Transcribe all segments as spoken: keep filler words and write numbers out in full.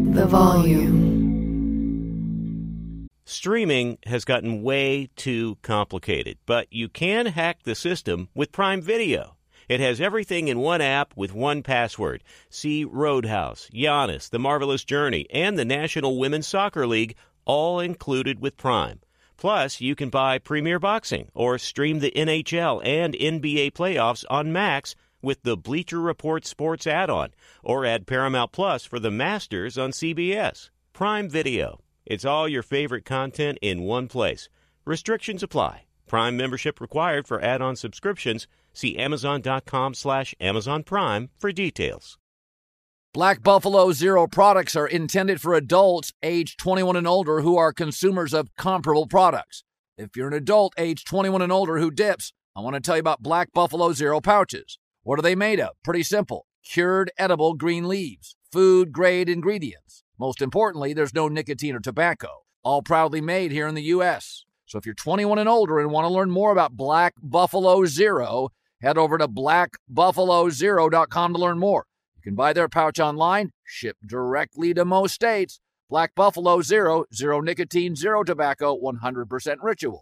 the volume. Streaming has gotten way too complicated, but you can hack the system with Prime Video. It has everything in one app with one password. See Roadhouse, Giannis, The Marvelous Journey, and the National Women's Soccer League, all included with Prime. Plus, you can buy Premier Boxing or stream the N H L and N B A playoffs on Max with the Bleacher Report Sports add-on, or add Paramount Plus for the Masters on C B S. Prime Video. It's all your favorite content in one place. Restrictions apply. Prime membership required for add-on subscriptions. See Amazon.com slash Amazon Prime for details. Black Buffalo Zero products are intended for adults age twenty-one and older who are consumers of comparable products. If you're an adult age twenty-one and older who dips, I want to tell you about Black Buffalo Zero pouches. What are they made of? Pretty simple. Cured edible green leaves. Food-grade ingredients. Most importantly, there's no nicotine or tobacco. All proudly made here in the U S So if you're twenty-one and older and want to learn more about Black Buffalo Zero, head over to black buffalo zero dot com to learn more. You can buy their pouch online, shipped directly to most states. Black Buffalo Zero, zero nicotine, zero tobacco, one hundred percent ritual.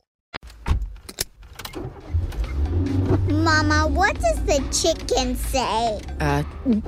Mama, what does the chicken say? Uh,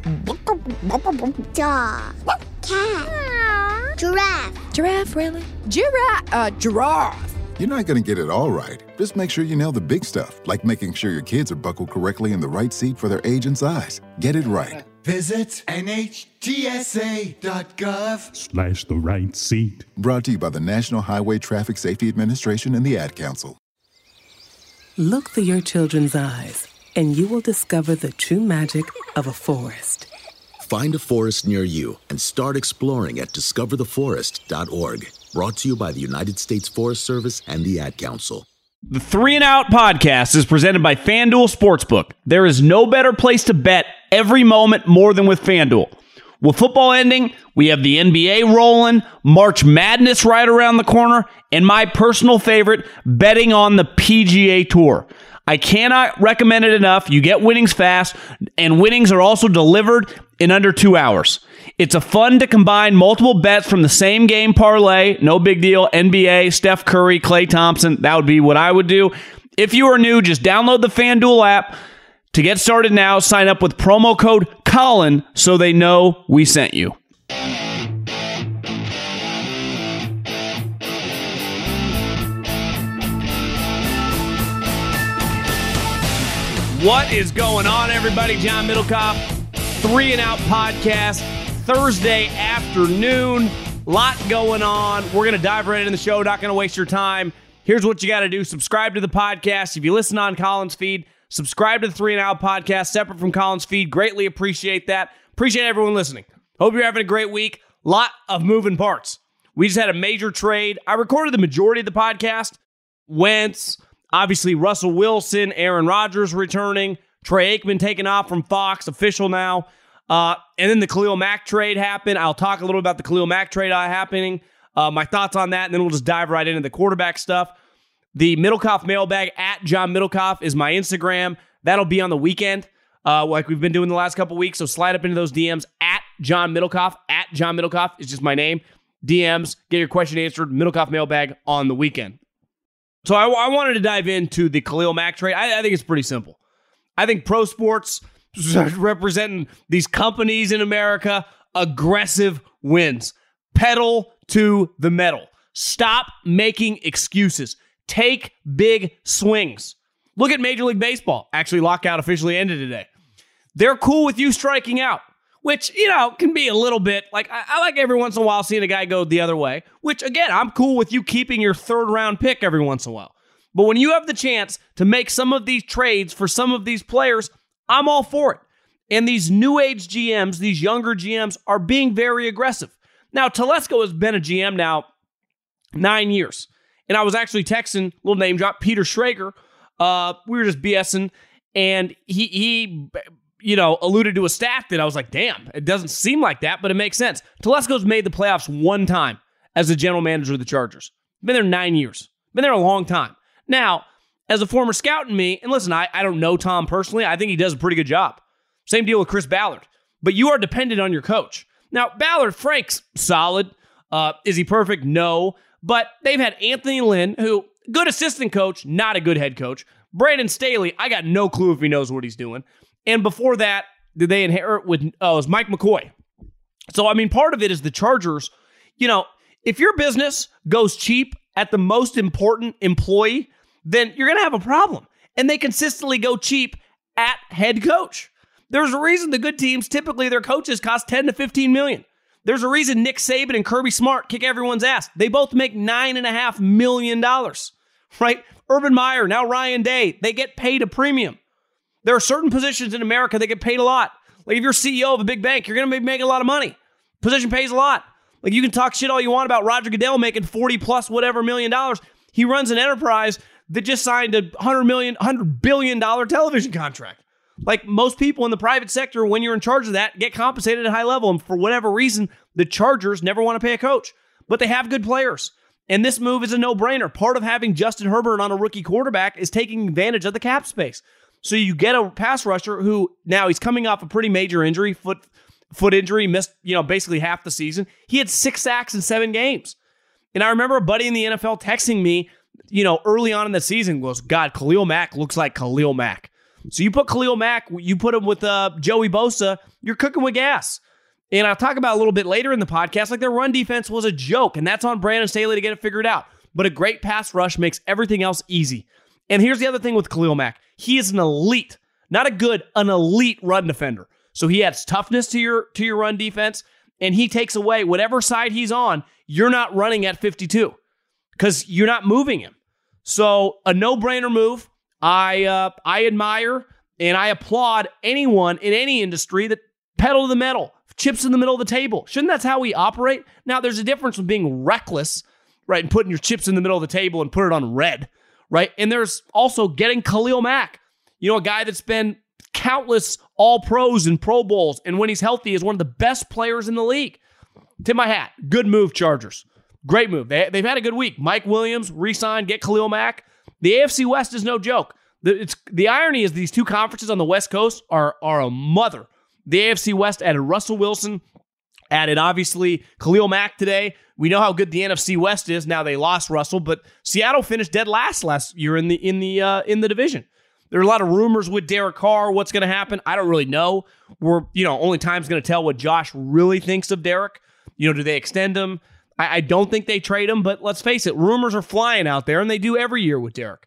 Dog. Cat. Giraffe. giraffe, really? Giraffe, uh, giraffe. You're not going to get it all right. Just make sure you nail the big stuff, like making sure your kids are buckled correctly in the right seat for their age and size. Get it right. Visit N H T S A dot gov slash the right seat. Brought to you by the National Highway Traffic Safety Administration and the Ad Council. Look through your children's eyes, and you will discover the true magic of a forest. Find a forest near you and start exploring at discover the forest dot org. Brought to you by the United States Forest Service and the Ad Council. The Three and Out podcast is presented by FanDuel Sportsbook. There is no better place to bet every moment more than with FanDuel. With football ending, we have the N B A rolling, March Madness right around the corner, and my personal favorite, betting on the P G A Tour. I cannot recommend it enough. You get winnings fast, and winnings are also delivered in under two hours. It's a fun to combine multiple bets from the same game parlay. No big deal. N B A, Steph Curry, Klay Thompson. That would be what I would do. If you are new, just download the FanDuel app. To get started now, sign up with promo code Colin so they know we sent you. What is going on, everybody? John Middlecoff, Three and Out podcast, Thursday afternoon. Lot going on. We're going to dive right into the show. Not going to waste your time. Here's what you got to do. Subscribe to the podcast. If you listen on Colin's feed, subscribe to the Three and Out podcast, separate from Colin's feed. Greatly appreciate that. Appreciate everyone listening. Hope you're having a great week. Lot of moving parts. We just had a major trade. I recorded the majority of the podcast. Wentz, obviously Russell Wilson, Aaron Rodgers returning, Trey Aikman taking off from Fox, official now. Uh, and then the Khalil Mack trade happened. I'll talk a little about the Khalil Mack trade uh, happening, uh, my thoughts on that, and then we'll just dive right into the quarterback stuff. The Middlecoff mailbag at John Middlecoff is my Instagram. That'll be on the weekend, uh, like we've been doing the last couple weeks. So slide up into those D Ms at John Middlecoff. At John Middlecoff is just my name. D Ms, get your question answered. Middlecoff mailbag on the weekend. So I, I wanted to dive into the Khalil Mack trade. I, I think it's pretty simple. I think pro sports representing these companies in America, aggressive wins. Pedal to the metal. Stop making excuses. Take big swings. Look at Major League Baseball. Actually, lockout officially ended today. They're cool with you striking out, which, you know, can be a little bit like, I, I like every once in a while seeing a guy go the other way, which, again, I'm cool with you keeping your third round pick every once in a while. But when you have the chance to make some of these trades for some of these players, I'm all for it. And these new age G Ms, these younger G Ms, are being very aggressive. Now, Telesco has been a G M now nine years. And I was actually texting, little name drop, Peter Schrager. Uh, we were just BSing, and he, he, you know, alluded to a stat that I was like, damn, it doesn't seem like that, but it makes sense. Telesco's made the playoffs one time as the general manager of the Chargers. Been there nine years. Been there a long time. Now, as a former scout in me, and listen, I, I don't know Tom personally. I think he does a pretty good job. Same deal with Chris Ballard. But you are dependent on your coach. Now, Ballard, Frank's solid. Uh, is he perfect? No. But they've had Anthony Lynn, who, good assistant coach, not a good head coach. Brandon Staley, I got no clue if he knows what he's doing. And before that, did they inherit with, oh, it was Mike McCoy. So, I mean, part of it is the Chargers. You know, if your business goes cheap at the most important employee, then you're going to have a problem. And they consistently go cheap at head coach. There's a reason the good teams, typically their coaches cost ten to fifteen million. There's a reason Nick Saban and Kirby Smart kick everyone's ass. They both make nine and a half million dollars, right? Urban Meyer, now Ryan Day, they get paid a premium. There are certain positions in America that get paid a lot. Like if you're C E O of a big bank, you're going to be making a lot of money. Position pays a lot. Like you can talk shit all you want about Roger Goodell making forty plus whatever million dollars. He runs an enterprise that just signed a one hundred million, one hundred billion dollars television contract. Like most people in the private sector, when you're in charge of that, get compensated at a high level. And for whatever reason, the Chargers never want to pay a coach. But they have good players. And this move is a no-brainer. Part of having Justin Herbert on a rookie quarterback is taking advantage of the cap space. So you get a pass rusher who, now he's coming off a pretty major injury, foot foot injury, missed, you know, basically half the season. He had six sacks in seven games. And I remember a buddy in the N F L texting me, you know, early on in the season, goes, God, Khalil Mack looks like Khalil Mack. So you put Khalil Mack, you put him with uh, Joey Bosa, you're cooking with gas. And I'll talk about a little bit later in the podcast, like their run defense was a joke, and that's on Brandon Staley to get it figured out. But a great pass rush makes everything else easy. And here's the other thing with Khalil Mack. He is an elite, not a good, an elite run defender. So he adds toughness to your to your run defense, and he takes away whatever side he's on, you're not running at fifty-two because you're not moving him. So a no-brainer move. I uh, I admire and I applaud anyone in any industry that pedal to the metal, chips in the middle of the table. Shouldn't that's how we operate? Now, there's a difference from being reckless, right, and putting your chips in the middle of the table and put it on red, right? And there's also getting Khalil Mack, you know, a guy that's been countless all-pros and Pro Bowls, and when he's healthy is one of the best players in the league. Tip my hat. Good move, Chargers. Great move. They, they've had a good week. Mike Williams, re-signed, get Khalil Mack. The A F C West is no joke. The, it's, the irony is these two conferences on the West Coast are, are a mother. The A F C West added Russell Wilson, added obviously Khalil Mack today. We know how good the N F C West is. Now they lost Russell, but Seattle finished dead last last year in the in the uh, in the division. There are a lot of rumors with Derek Carr. What's going to happen? I don't really know. We're you know only time's going to tell what Josh really thinks of Derek. You know, do they extend him? I, I don't think they trade him, but let's face it, rumors are flying out there, and they do every year with Derek.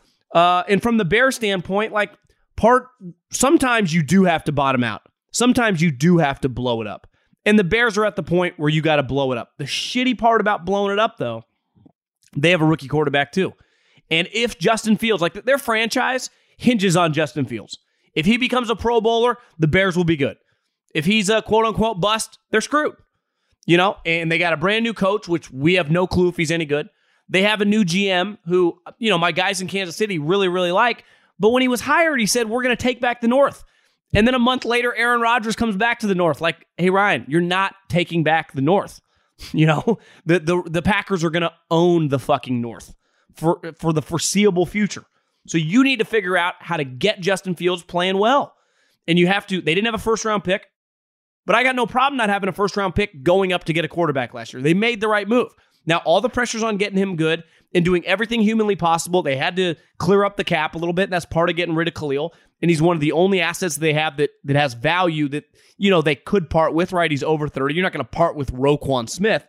Uh, and from the Bears standpoint, like part, sometimes you do have to bottom out. Sometimes you do have to blow it up. And the Bears are at the point where you got to blow it up. The shitty part about blowing it up, though, they have a rookie quarterback, too. And if Justin Fields, like their franchise hinges on Justin Fields. If he becomes a Pro Bowler, the Bears will be good. If he's a quote-unquote bust, they're screwed. You know, and they got a brand new coach, which we have no clue if he's any good. They have a new G M who, you know, my guys in Kansas City really, really like. But when he was hired, he said, we're going to take back the North. And then a month later, Aaron Rodgers comes back to the North. Like, hey, Ryan, you're not taking back the North. You know, the the, the Packers are going to own the fucking North for, for the foreseeable future. So you need to figure out how to get Justin Fields playing well. And you have to, they didn't have a first round pick, but I got no problem not having a first round pick going up to get a quarterback last year. They made the right move. Now, all the pressure's on getting him good and doing everything humanly possible. They had to clear up the cap a little bit, and that's part of getting rid of Khalil. And he's one of the only assets they have that that has value that, you know, they could part with, right? He's over thirty. You're not going to part with Roquan Smith.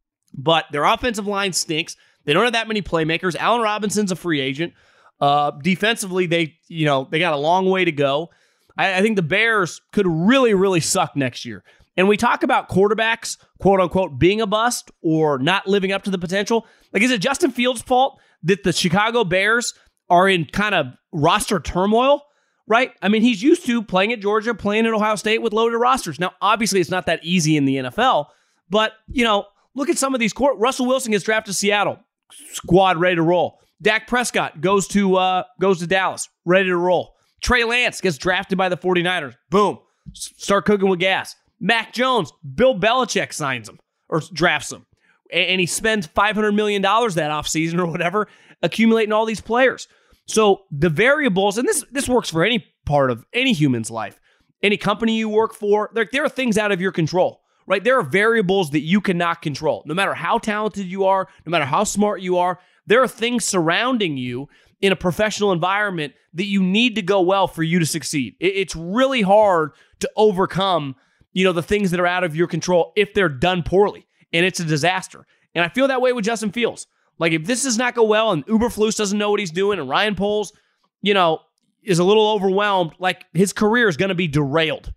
But their offensive line stinks. They don't have that many playmakers. Allen Robinson's a free agent. Uh, defensively, they, you know, they got a long way to go. I, I think the Bears could really, really suck next year. And we talk about quarterbacks, quote unquote, being a bust or not living up to the potential. Like, is it Justin Fields' fault that the Chicago Bears are in kind of roster turmoil, right? I mean, he's used to playing at Georgia, playing at Ohio State with loaded rosters. Now, obviously, it's not that easy in the N F L, but, you know, look at some of these court. Russell Wilson gets drafted to Seattle, squad ready to roll. Dak Prescott goes to uh, goes to Dallas, ready to roll. Trey Lance gets drafted by the 49ers. Boom. Start cooking with gas. Mac Jones, Bill Belichick signs him or drafts him. And he spends five hundred million dollars that offseason or whatever, accumulating all these players. So the variables, and this this works for any part of any human's life, any company you work for, there, there are things out of your control, right? There are variables that you cannot control. No matter how talented you are, no matter how smart you are, there are things surrounding you in a professional environment that you need to go well for you to succeed. It's really hard to overcome, you know, the things that are out of your control if they're done poorly, and it's a disaster. And I feel that way with Justin Fields. Like, if this does not go well and Uberflus doesn't know what he's doing and Ryan Poles, you know, is a little overwhelmed, like, his career is going to be derailed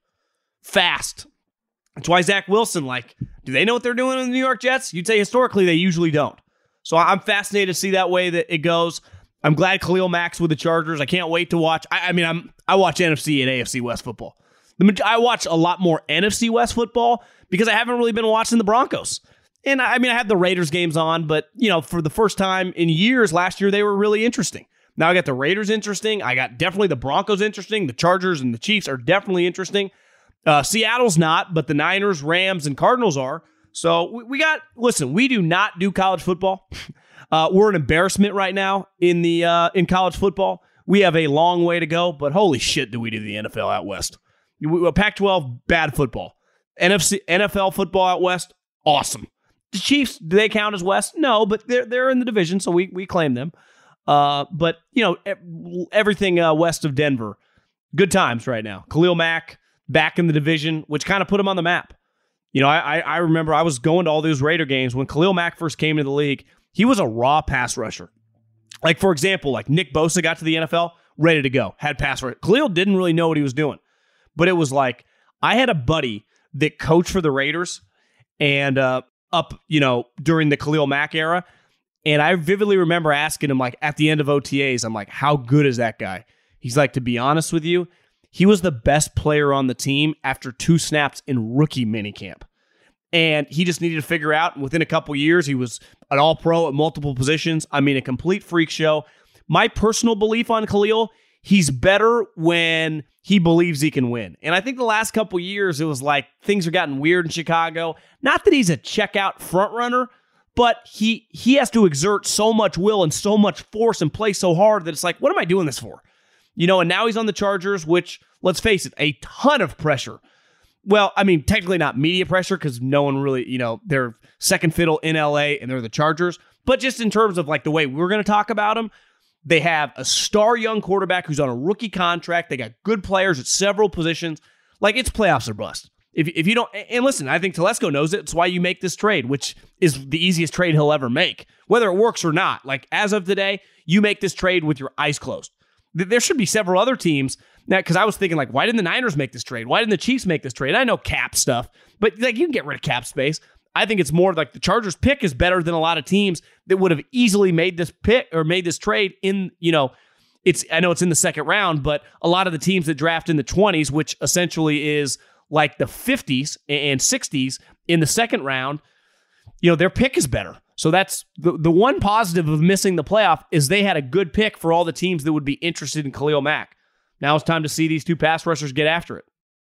fast. That's why Zach Wilson, like, do they know what they're doing in the New York Jets? You'd say historically they usually don't. So I'm fascinated to see that way that it goes. I'm glad Khalil Mack's with the Chargers. I can't wait to watch. I, I mean, I'm I watch N F C and A F C West football. The, I watch a lot more N F C West football because I haven't really been watching the Broncos. And I mean, I had the Raiders games on, but, you know, for the first time in years last year, they were really interesting. Now I got the Raiders interesting. I got definitely the Broncos interesting. The Chargers and the Chiefs are definitely interesting. Uh, Seattle's not, but the Niners, Rams, and Cardinals are. So we, we got, listen, we do not do college football. uh, we're an embarrassment right now in the uh, in college football. We have a long way to go, but holy shit do we do the N F L out west. Pac twelve, bad football. N F C, N F L football out west, awesome. The Chiefs, do they count as West? No, but they're they're in the division, so we we claim them. Uh, but, you know, everything uh, west of Denver, good times right now. Khalil Mack back in the division, which kind of put him on the map. You know, I I remember I was going to all those Raider games when Khalil Mack first came into the league. He was a raw pass rusher. Like, for example, like Nick Bosa got to the N F L, ready to go, had pass rush. Khalil didn't really know what he was doing, but it was like I had a buddy that coached for the Raiders, and uh, up, you know, during the Khalil Mack era. And I vividly remember asking him, like, at the end of O T As, I'm like, how good is that guy? He's like, to be honest with you, he was the best player on the team after two snaps in rookie minicamp. And he just needed to figure out, and within a couple years, he was an all-pro at multiple positions. I mean, a complete freak show. My personal belief on Khalil, he's better when he believes he can win. And I think the last couple years, it was like things are gotten weird in Chicago. Not that he's a checkout front runner, but he he has to exert so much will and so much force and play so hard that it's like, what am I doing this for? You know, and now he's on the Chargers, which, let's face it, a ton of pressure. Well, I mean, technically not media pressure because no one really, you know, they're second fiddle in L A and they're the Chargers. But just in terms of like the way we're going to talk about them, they have a star young quarterback who's on a rookie contract. They got good players at several positions. Like, it's playoffs or bust. If if you don't, and listen, I think Telesco knows it. It's why you make this trade, which is the easiest trade he'll ever make, whether it works or not. Like, as of today, you make this trade with your eyes closed. There should be several other teams now, because I was thinking, like, why didn't the Niners make this trade? Why didn't the Chiefs make this trade? I know cap stuff, but like, you can get rid of cap space. I think it's more like the Chargers pick is better than a lot of teams that would have easily made this pick or made this trade in, you know, it's, I know it's in the second round, but a lot of the teams that draft in the twenties, which essentially is like the fifties and sixties in the second round, you know, their pick is better. So that's the, the one positive of missing the playoff is they had a good pick for all the teams that would be interested in Khalil Mack. Now it's time to see these two pass rushers get after it.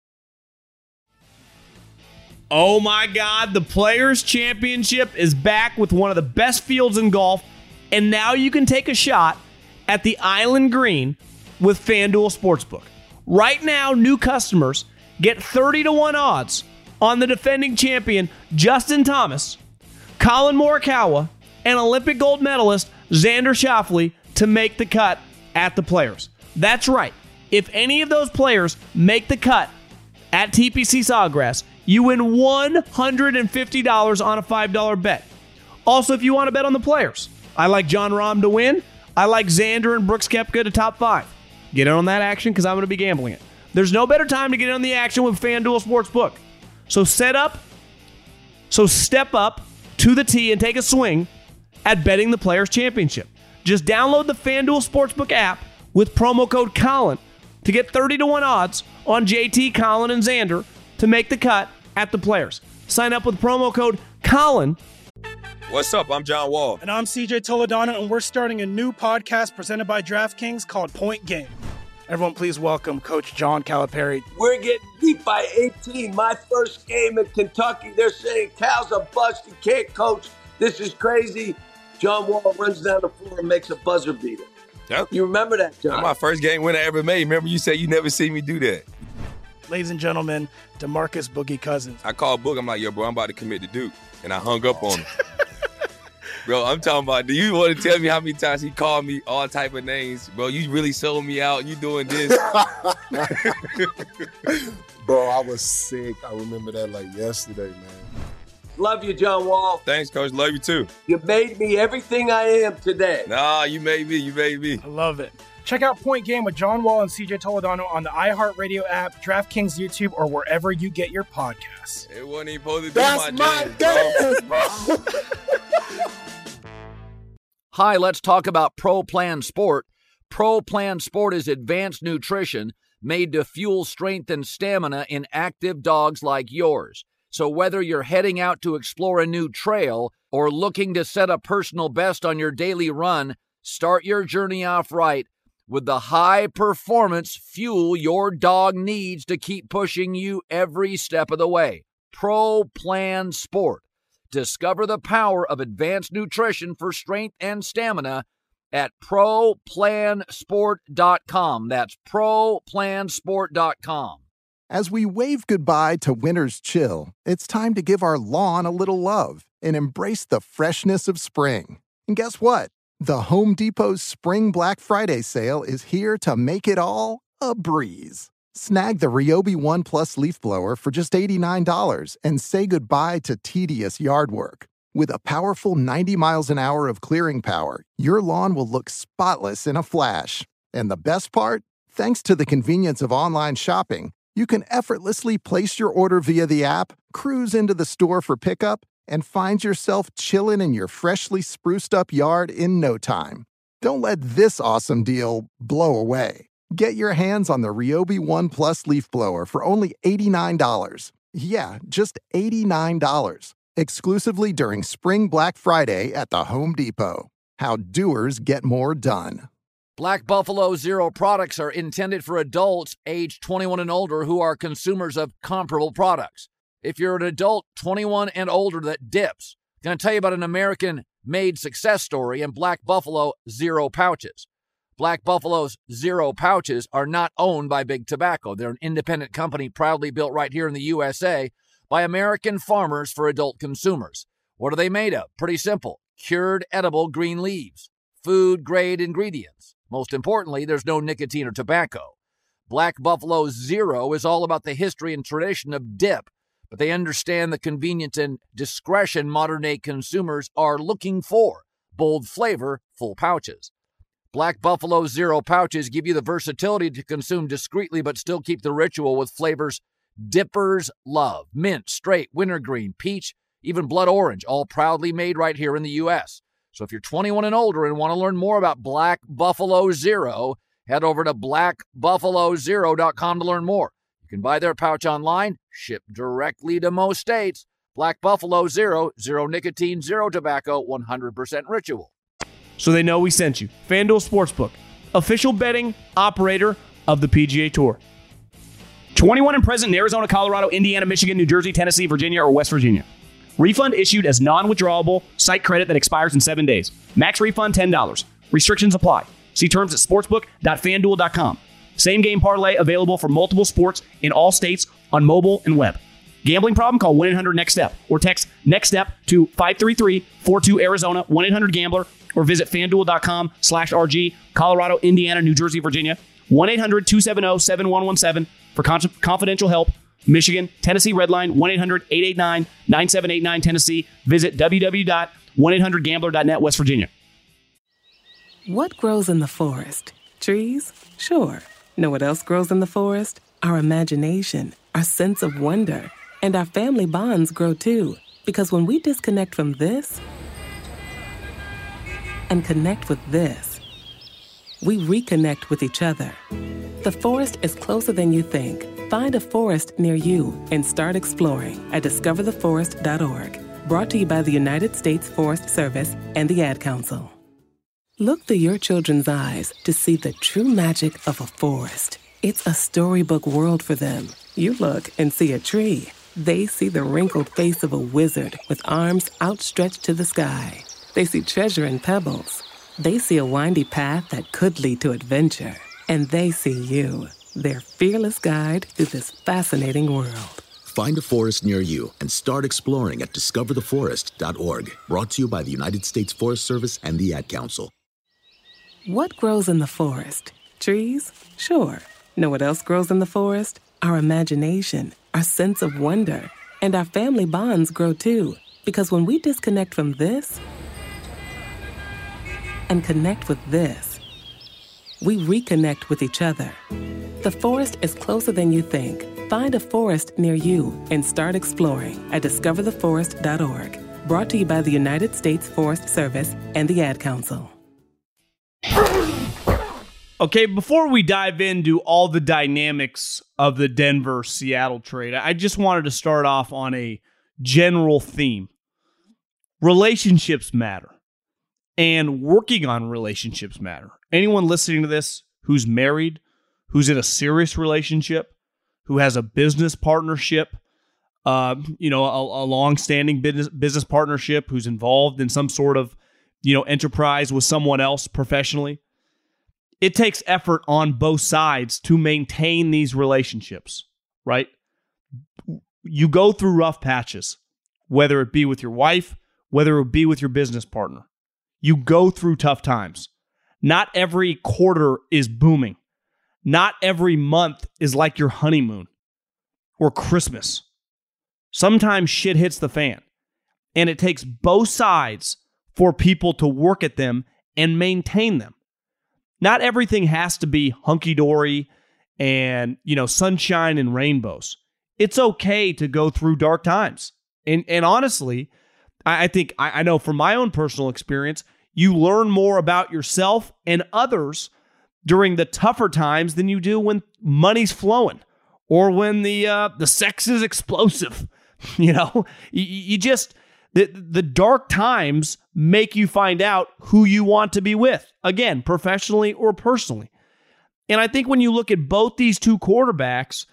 Oh my God, the Players' Championship is back with one of the best fields in golf, and now you can take a shot at the Island Green with FanDuel Sportsbook. Right now, new customers get thirty to one odds on the defending champion Justin Thomas, Colin Morikawa, and Olympic gold medalist Xander Schauffele to make the cut at the Players. That's right. If any of those players make the cut at T P C Sawgrass, you win one hundred fifty dollars on a five dollar bet. Also, if you want to bet on the players, I like Jon Rahm to win. I like Xander and Brooks Koepka to top five. Get in on that action because I'm going to be gambling it. There's no better time to get in on the action with FanDuel Sportsbook. So set up, so step up to the tee and take a swing at betting the Players' Championship. Just download the FanDuel Sportsbook app with promo code Colin to get thirty to one odds on J T, Colin, and Xander to make the cut at the Players. Sign up with promo code Colin. What's up? I'm John Wall. And I'm C J Toledano, and we're starting a new podcast presented by DraftKings called Point Game. Everyone, please welcome Coach John Calipari. We're getting beat by eighteen. My first game in Kentucky, they're saying Cal's a bust. He can't coach. This is crazy. John Wall runs down the floor and makes a buzzer beater. Yep. You remember that, John? That's my first game win I ever made. Remember you said you never seen me do that. ladies and gentlemen, DeMarcus Boogie Cousins. I called Boog. I'm like, yo, bro, I'm about to commit to Duke. And I hung up on him. Bro, I'm talking about, do you want to tell me how many times he called me all type of names? Bro, you really sold me out. You doing this. Bro, I was sick. I remember that like yesterday, man. Love you, John Wall. Thanks, Coach. Love you, too. You made me everything I am today. Nah, you made me. You made me. I love it. Check out Point Game with John Wall and C J Toledano on the iHeartRadio app, DraftKings YouTube, or wherever you get your podcasts. It wasn't even supposed to be That's my, my game, game, Hi, let's talk about Pro Plan Sport. Pro Plan Sport is advanced nutrition made to fuel strength and stamina in active dogs like yours. So whether you're heading out to explore a new trail or looking to set a personal best on your daily run, start your journey off right with the high-performance fuel your dog needs to keep pushing you every step of the way. Pro Plan Sport. Discover the power of advanced nutrition for strength and stamina at pro plan sport dot com. That's pro plan sport dot com. As we wave goodbye to winter's chill, it's time to give our lawn a little love and embrace the freshness of spring. And guess what? The Home Depot's Spring Black Friday sale is here to make it all a breeze. Snag the Ryobi One Plus leaf blower for just eighty-nine dollars and say goodbye to tedious yard work. With a powerful ninety miles an hour of clearing power, your lawn will look spotless in a flash. And the best part? Thanks to the convenience of online shopping, you can effortlessly place your order via the app, cruise into the store for pickup, and find yourself chilling in your freshly spruced up yard in no time. Don't let this awesome deal blow away. Get your hands on the Ryobi One Plus leaf blower for only eighty-nine dollars. Yeah, just eighty-nine dollars. Exclusively during Spring Black Friday at the Home Depot. How doers get more done. Black Buffalo Zero products are intended for adults age twenty-one and older who are consumers of comparable products. If you're an adult twenty-one and older that dips, I'm going to tell you about an American-made success story in Black Buffalo Zero pouches. Black Buffalo's Zero pouches are not owned by Big Tobacco. They're an independent company proudly built right here in the U S A by American farmers for adult consumers. What are they made of? Pretty simple. Cured edible green leaves. Food-grade ingredients. Most importantly, there's no nicotine or tobacco. Black Buffalo Zero is all about the history and tradition of dip, but they understand the convenience and discretion modern-day consumers are looking for. Bold flavor, full pouches. Black Buffalo Zero pouches give you the versatility to consume discreetly but still keep the ritual with flavors dippers love. Mint, straight, wintergreen, peach, even blood orange, all proudly made right here in the U S. So if you're twenty-one and older and want to learn more about Black Buffalo Zero, head over to black buffalo zero dot com to learn more. You can buy their pouch online, shipped directly to most states. Black Buffalo Zero, zero nicotine, zero tobacco, one hundred percent ritual. So they know we sent you. FanDuel Sportsbook, official betting operator of the P G A Tour. twenty-one and present in Arizona, Colorado, Indiana, Michigan, New Jersey, Tennessee, Virginia, or West Virginia. Refund issued as non-withdrawable site credit that expires in seven days. Max refund ten dollars. Restrictions apply. See terms at sportsbook dot fan duel dot com. Same game parlay available for multiple sports in all states on mobile and web. Gambling problem? Call one eight hundred next step or text NEXTSTEP to five three three four two Arizona, one eight hundred gambler, or visit fanduel dot com slash R G, Colorado, Indiana, New Jersey, Virginia, one eight hundred two seven zero seven one one seven for con- confidential help. Michigan, Tennessee Redline, one eight hundred eight eight nine nine seven eight nine, Tennessee. Visit w w w dot one eight hundred gambler dot net, West Virginia. What grows in the forest? Trees? Sure. Know what else grows in the forest? Our imagination, our sense of wonder, and our family bonds grow too. Because when we disconnect from this and connect with this, we reconnect with each other. The forest is closer than you think. Find a forest near you and start exploring at discover the forest dot org. Brought to you by the United States Forest Service and the Ad Council. Look through your children's eyes to see the true magic of a forest. It's a storybook world for them. You look and see a tree. They see the wrinkled face of a wizard with arms outstretched to the sky. They see treasure in pebbles. They see a windy path that could lead to adventure. And they see you, their fearless guide through this fascinating world. Find a forest near you and start exploring at discover the forest dot org. Brought to you by the United States Forest Service and the Ad Council. What grows in the forest? Trees? Sure. Know what else grows in the forest? Our imagination, our sense of wonder, and our family bonds grow too. Because when we disconnect from this and connect with this, we reconnect with each other. The forest is closer than you think. Find a forest near you and start exploring at discover the forest dot org. Brought to you by the United States Forest Service and the Ad Council. Okay, before we dive into all the dynamics of the Denver-Seattle trade, I just wanted to start off on a general theme. Relationships matter, and working on relationships matter. Anyone listening to this who's married, who's in a serious relationship, who has a business partnership, uh, you know, a, a long-standing business business partnership, who's involved in some sort of, you know, enterprise with someone else professionally. It takes effort on both sides to maintain these relationships, right? You go through rough patches, whether it be with your wife, whether it be with your business partner. You go through tough times. Not every quarter is booming. Not every month is like your honeymoon or Christmas. Sometimes shit hits the fan, and it takes both sides for people to work at them and maintain them. Not everything has to be hunky-dory and, you know, sunshine and rainbows. It's okay to go through dark times. And and honestly, I, I think, I, I know from my own personal experience, you learn more about yourself and others during the tougher times than you do when money's flowing or when the uh, the sex is explosive. You know, you, you just, the, the dark times make you find out who you want to be with. Again, professionally or personally. And I think when you look at both these two quarterbacks,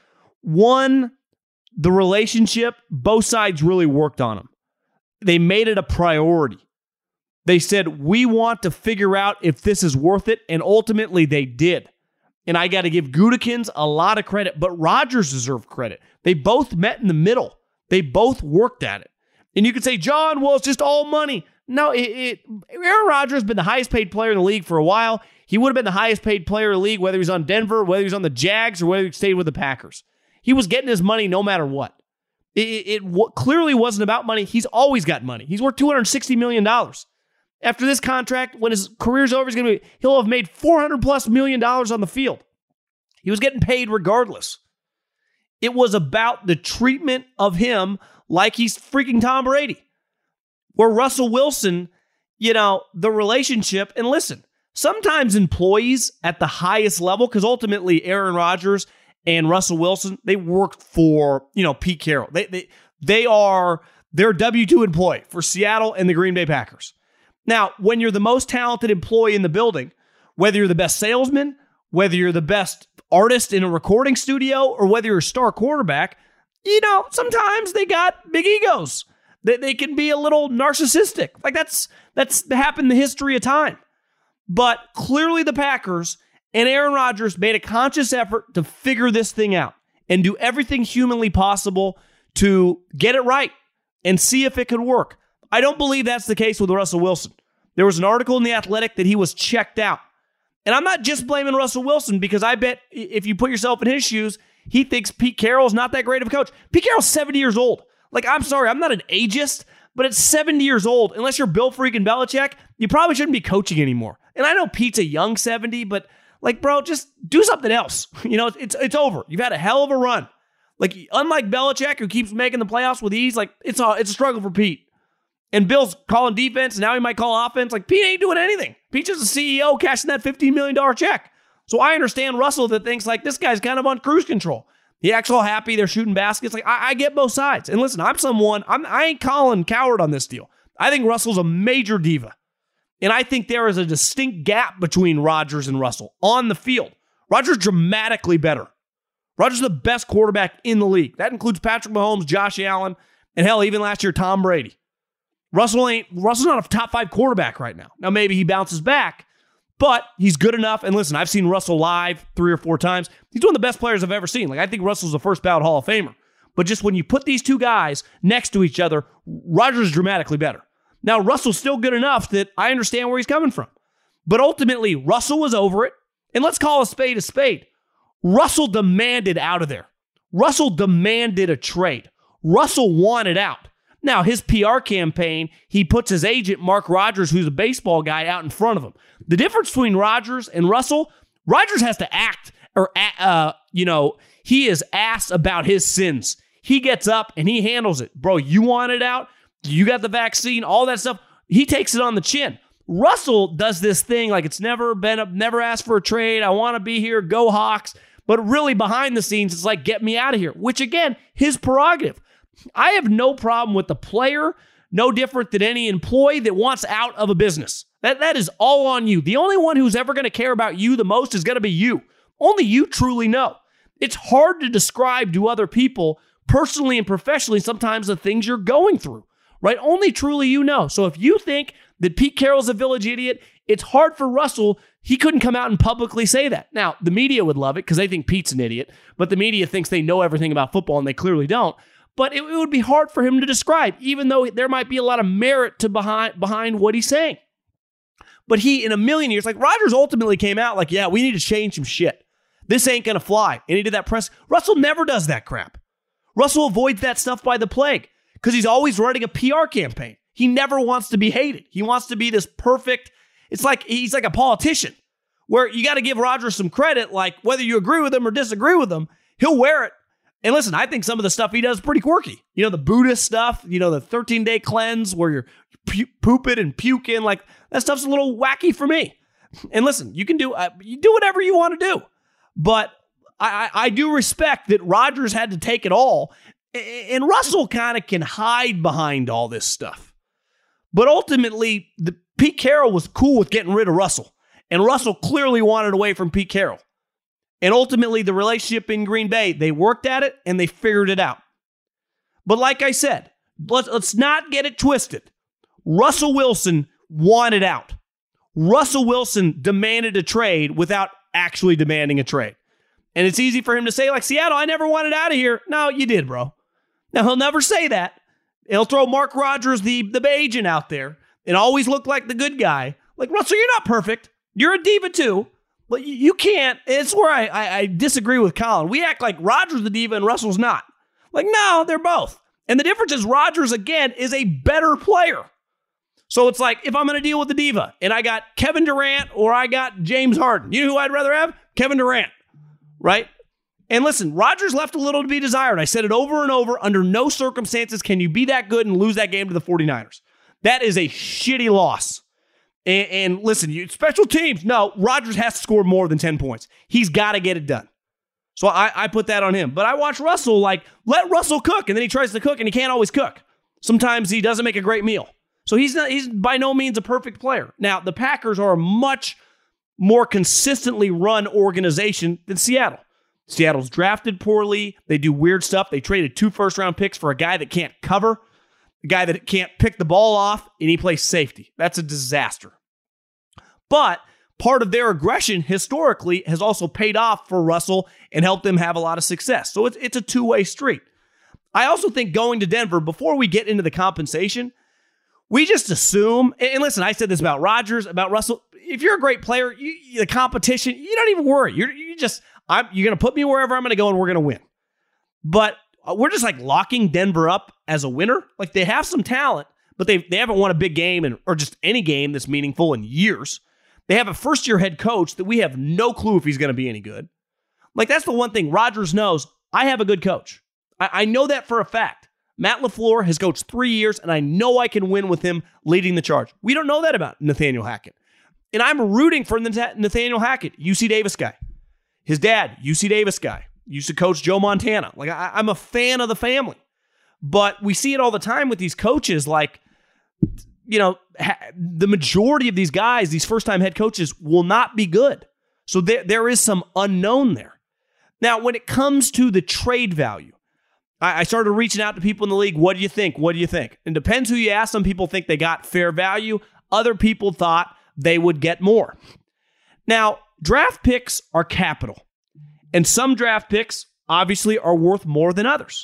one, the relationship, both sides really worked on them. They made it a priority. They said, we want to figure out if this is worth it, and ultimately they did. And I got to give Gutekunst a lot of credit, but Rodgers deserved credit. They both met in the middle. They both worked at it. And you could say, John, well, it's just all money. No, it, it, Aaron Rodgers has been the highest paid player in the league for a while. He would have been the highest paid player in the league, whether he was on Denver, whether he was on the Jags, or whether he stayed with the Packers. He was getting his money no matter what. It, it, it w- clearly wasn't about money. He's always got money. He's worth two hundred sixty million dollars. After this contract, when his career's over, he's going to be, he'll have made four hundred plus million dollars on the field. He was getting paid regardless. It was about the treatment of him like he's freaking Tom Brady. Where Russell Wilson, you know, the relationship, and listen, sometimes employees at the highest level, because ultimately Aaron Rodgers and Russell Wilson, they worked for, you know, Pete Carroll. They they they are their W two employee for Seattle and the Green Bay Packers. Now, when you're the most talented employee in the building, whether you're the best salesman, whether you're the best artist in a recording studio, or whether you're a star quarterback, you know, sometimes they got big egos. They, they can be a little narcissistic. Like that's that's happened in the history of time. But clearly the Packers and Aaron Rodgers made a conscious effort to figure this thing out and do everything humanly possible to get it right and see if it could work. I don't believe that's the case with Russell Wilson. There was an article in The Athletic that he was checked out. And I'm not just blaming Russell Wilson, because I bet if you put yourself in his shoes, he thinks Pete Carroll's not that great of a coach. Pete Carroll's seventy years old. Like, I'm sorry, I'm not an ageist, but at seventy years old, unless you're Bill freaking Belichick, you probably shouldn't be coaching anymore. And I know Pete's a young seventy, but like, bro, just do something else. You know, it's it's over. You've had a hell of a run. Like, unlike Belichick, who keeps making the playoffs with ease, like, it's a, it's a struggle for Pete. And Bill's calling defense, and now he might call offense. Like, Pete ain't doing anything. Pete's just a C E O cashing that fifteen million dollars check. So I understand Russell that thinks, like, this guy's kind of on cruise control. He acts all happy. They're shooting baskets. Like, I, I get both sides. And listen, I'm someone, I'm, I ain't calling coward on this deal. I think Russell's a major diva. And I think there is a distinct gap between Rodgers and Russell on the field. Rodgers dramatically better. Rodgers is the best quarterback in the league. That includes Patrick Mahomes, Josh Allen, and hell, even last year, Tom Brady. Russell ain't, Russell's not a top five quarterback right now. Now, maybe he bounces back, But he's good enough. And listen, I've seen Russell live three or four times. He's one of the best players I've ever seen. Like, I think Russell's a first ballot Hall of Famer. But just when you put these two guys next to each other, Rodgers is dramatically better. Now, Russell's still good enough that I understand where he's coming from. But ultimately, Russell was over it. And let's call a spade a spade. Russell demanded out of there. Russell demanded a trade. Russell wanted out. Now, his P R campaign, he puts his agent, Mark Rodgers, who's a baseball guy, out in front of him. The difference between Rodgers and Russell, Rodgers has to act, or, uh, you know, he is asked about his sins. He gets up and he handles it. Bro, you want it out? You got the vaccine, all that stuff. He takes it on the chin. Russell does this thing like it's never been up, never asked for a trade. I want to be here. Go Hawks. But really behind the scenes, it's like, get me out of here, which again, his prerogative. I have no problem with the player, no different than any employee that wants out of a business. That, that is all on you. The only one who's ever going to care about you the most is going to be you. Only you truly know. It's hard to describe to other people, personally and professionally, sometimes the things you're going through, right? Only truly you know. So if you think that Pete Carroll's a village idiot, it's hard for Russell. He couldn't come out and publicly say that. Now, the media would love it because they think Pete's an idiot, but the media thinks they know everything about football and they clearly don't. But it, it would be hard for him to describe, even though there might be a lot of merit to behind, behind what he's saying. But he, in a million years, like Rodgers ultimately came out like, yeah, we need to change some shit. This ain't going to fly. And he did that press. Russell never does that crap. Russell avoids that stuff by the plague because he's always running a P R campaign. He never wants to be hated. He wants to be this perfect, it's like he's like a politician where you got to give Rodgers some credit, like whether you agree with him or disagree with him, he'll wear it. And listen, I think some of the stuff he does is pretty quirky. You know, the Buddhist stuff, you know, the thirteen-day cleanse where you're pu- pooping and puking, like that stuff's a little wacky for me. And listen, you can do uh, you do whatever you want to do. But I, I, I do respect that Rodgers had to take it all. And Russell kind of can hide behind all this stuff. But ultimately, the, Pete Carroll was cool with getting rid of Russell. And Russell clearly wanted away from Pete Carroll. And ultimately, the relationship in Green Bay, they worked at it and they figured it out. But like I said, let's, let's not get it twisted. Russell Wilson wanted out. Russell Wilson demanded a trade without actually demanding a trade. And it's easy for him to say, like, Seattle, I never wanted out of here. No, you did, bro. Now, he'll never say that. He'll throw Mark Rodgers, the, the agent, out there and always look like the good guy. Like, Russell, you're not perfect. You're a diva, too. But you, you can't. It's where I, I, I disagree with Colin. We act like Rodgers the diva and Russell's not. Like, no, they're both. And the difference is Rodgers, again, is a better player. So it's like, if I'm going to deal with the diva and I got Kevin Durant or I got James Harden, you know who I'd rather have? Kevin Durant, right? And listen, Rodgers left a little to be desired. I said it over and over. Under no circumstances can you be that good and lose that game to the 49ers. That is a shitty loss. And, and listen, you special teams, no, Rodgers has to score more than ten points. He's got to get it done. So I, I put that on him. But I watch Russell, like, let Russell cook, and then he tries to cook, and he can't always cook. Sometimes he doesn't make a great meal. So he's not, he's by no means a perfect player. Now, the Packers are a much more consistently run organization than Seattle. Seattle's drafted poorly. They do weird stuff. They traded two first-round picks for a guy that can't cover, a guy that can't pick the ball off, and he plays safety. That's a disaster. But part of their aggression historically has also paid off for Russell and helped them have a lot of success. So it's, it's a two-way street. I also think going to Denver, before we get into the compensation, we just assume, and listen, I said this about Rodgers, about Russell, if you're a great player, you, the competition, you don't even worry. You're you just, I'm, you're going to put me wherever I'm going to go and we're going to win. But we're just like locking Denver up as a winner. Like they have some talent, but they they haven't won a big game in, or just any game that's meaningful in years. They have a first-year head coach that we have no clue if he's going to be any good. Like that's the one thing Rodgers knows. I have a good coach. I, I know that for a fact. Matt LaFleur has coached three years, and I know I can win with him leading the charge. We don't know that about Nathaniel Hackett. And I'm rooting for Nathaniel Hackett, U C Davis guy. His dad, U C Davis guy, used to coach Joe Montana. Like I, I'm a fan of the family. But we see it all the time with these coaches, like, you know, ha- the majority of these guys, these first-time head coaches, will not be good. So there, there is some unknown there. Now, when it comes to the trade value, I started reaching out to people in the league. What do you think? What do you think? It depends who you ask. Some people think they got fair value. Other people thought they would get more. Now, draft picks are capital, and some draft picks obviously are worth more than others.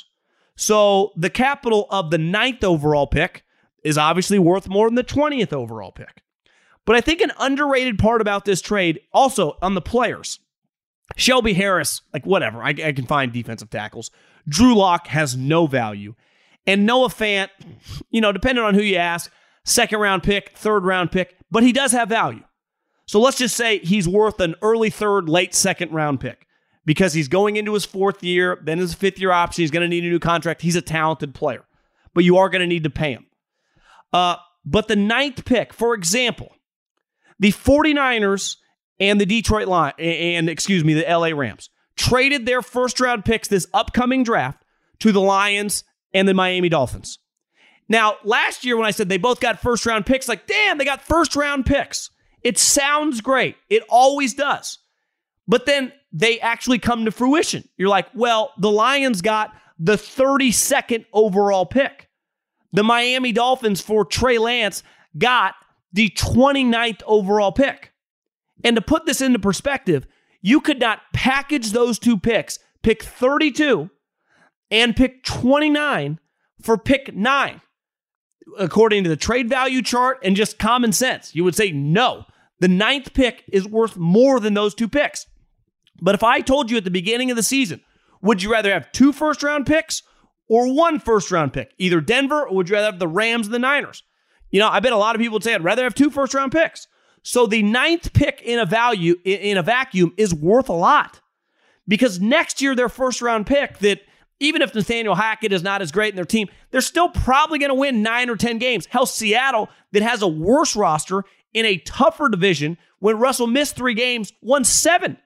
So the capital of the ninth overall pick is obviously worth more than the twentieth overall pick. But I think an underrated part about this trade, also on the players, Shelby Harris, like whatever, I, I can find defensive tackles. Drew Lock has no value. And Noah Fant, you know, depending on who you ask, second round pick, third round pick, but he does have value. So let's just say he's worth an early third, late second round pick because he's going into his fourth year, then his fifth year option. He's going to need a new contract. He's a talented player, but you are going to need to pay him. Uh, but the ninth pick, for example, the 49ers and the Detroit Lions, and excuse me, the L A Rams traded their first round picks this upcoming draft to the Lions and the Miami Dolphins. Now, last year when I said they both got first round picks, like, damn, they got first round picks. It sounds great. It always does. But then they actually come to fruition. You're like, well, the Lions got the thirty-second overall pick. The Miami Dolphins for Trey Lance got the twenty-ninth overall pick. And to put this into perspective, you could not package those two picks, pick thirty-two and pick twenty-nine for pick nine. According to the trade value chart and just common sense, you would say no. The ninth pick is worth more than those two picks. But if I told you at the beginning of the season, would you rather have two first-round picks or one first-round pick? Either Denver, or would you rather have the Rams and the Niners? You know, I bet a lot of people would say I'd rather have two first-round picks. So the ninth pick in a value, in a vacuum, is worth a lot. Because next year, their first-round pick, that even if Nathaniel Hackett is not as great in their team, they're still probably going to win nine or ten games. Hell, Seattle, that has a worse roster in a tougher division, when Russell missed three games, won seven.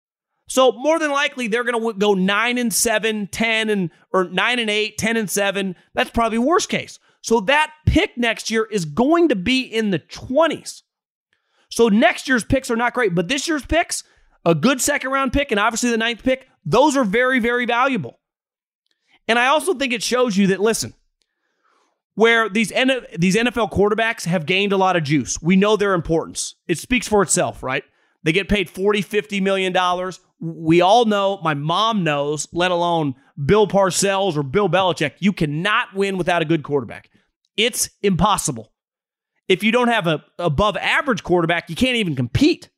So more than likely, they're going to go nine and seven, ten and or nine and eight, ten and seven. That's probably worst case. So that pick next year is going to be in the twenties. So next year's picks are not great, but this year's picks, a good second round pick and obviously the ninth pick, those are very, very valuable. And I also think it shows you that, listen, where these N- these N F L quarterbacks have gained a lot of juice. We know their importance. It speaks for itself, right? They get paid forty, fifty million dollars. We all know, my mom knows, let alone Bill Parcells or Bill Belichick, you cannot win without a good quarterback. It's impossible. If you don't have a above average quarterback, you can't even compete.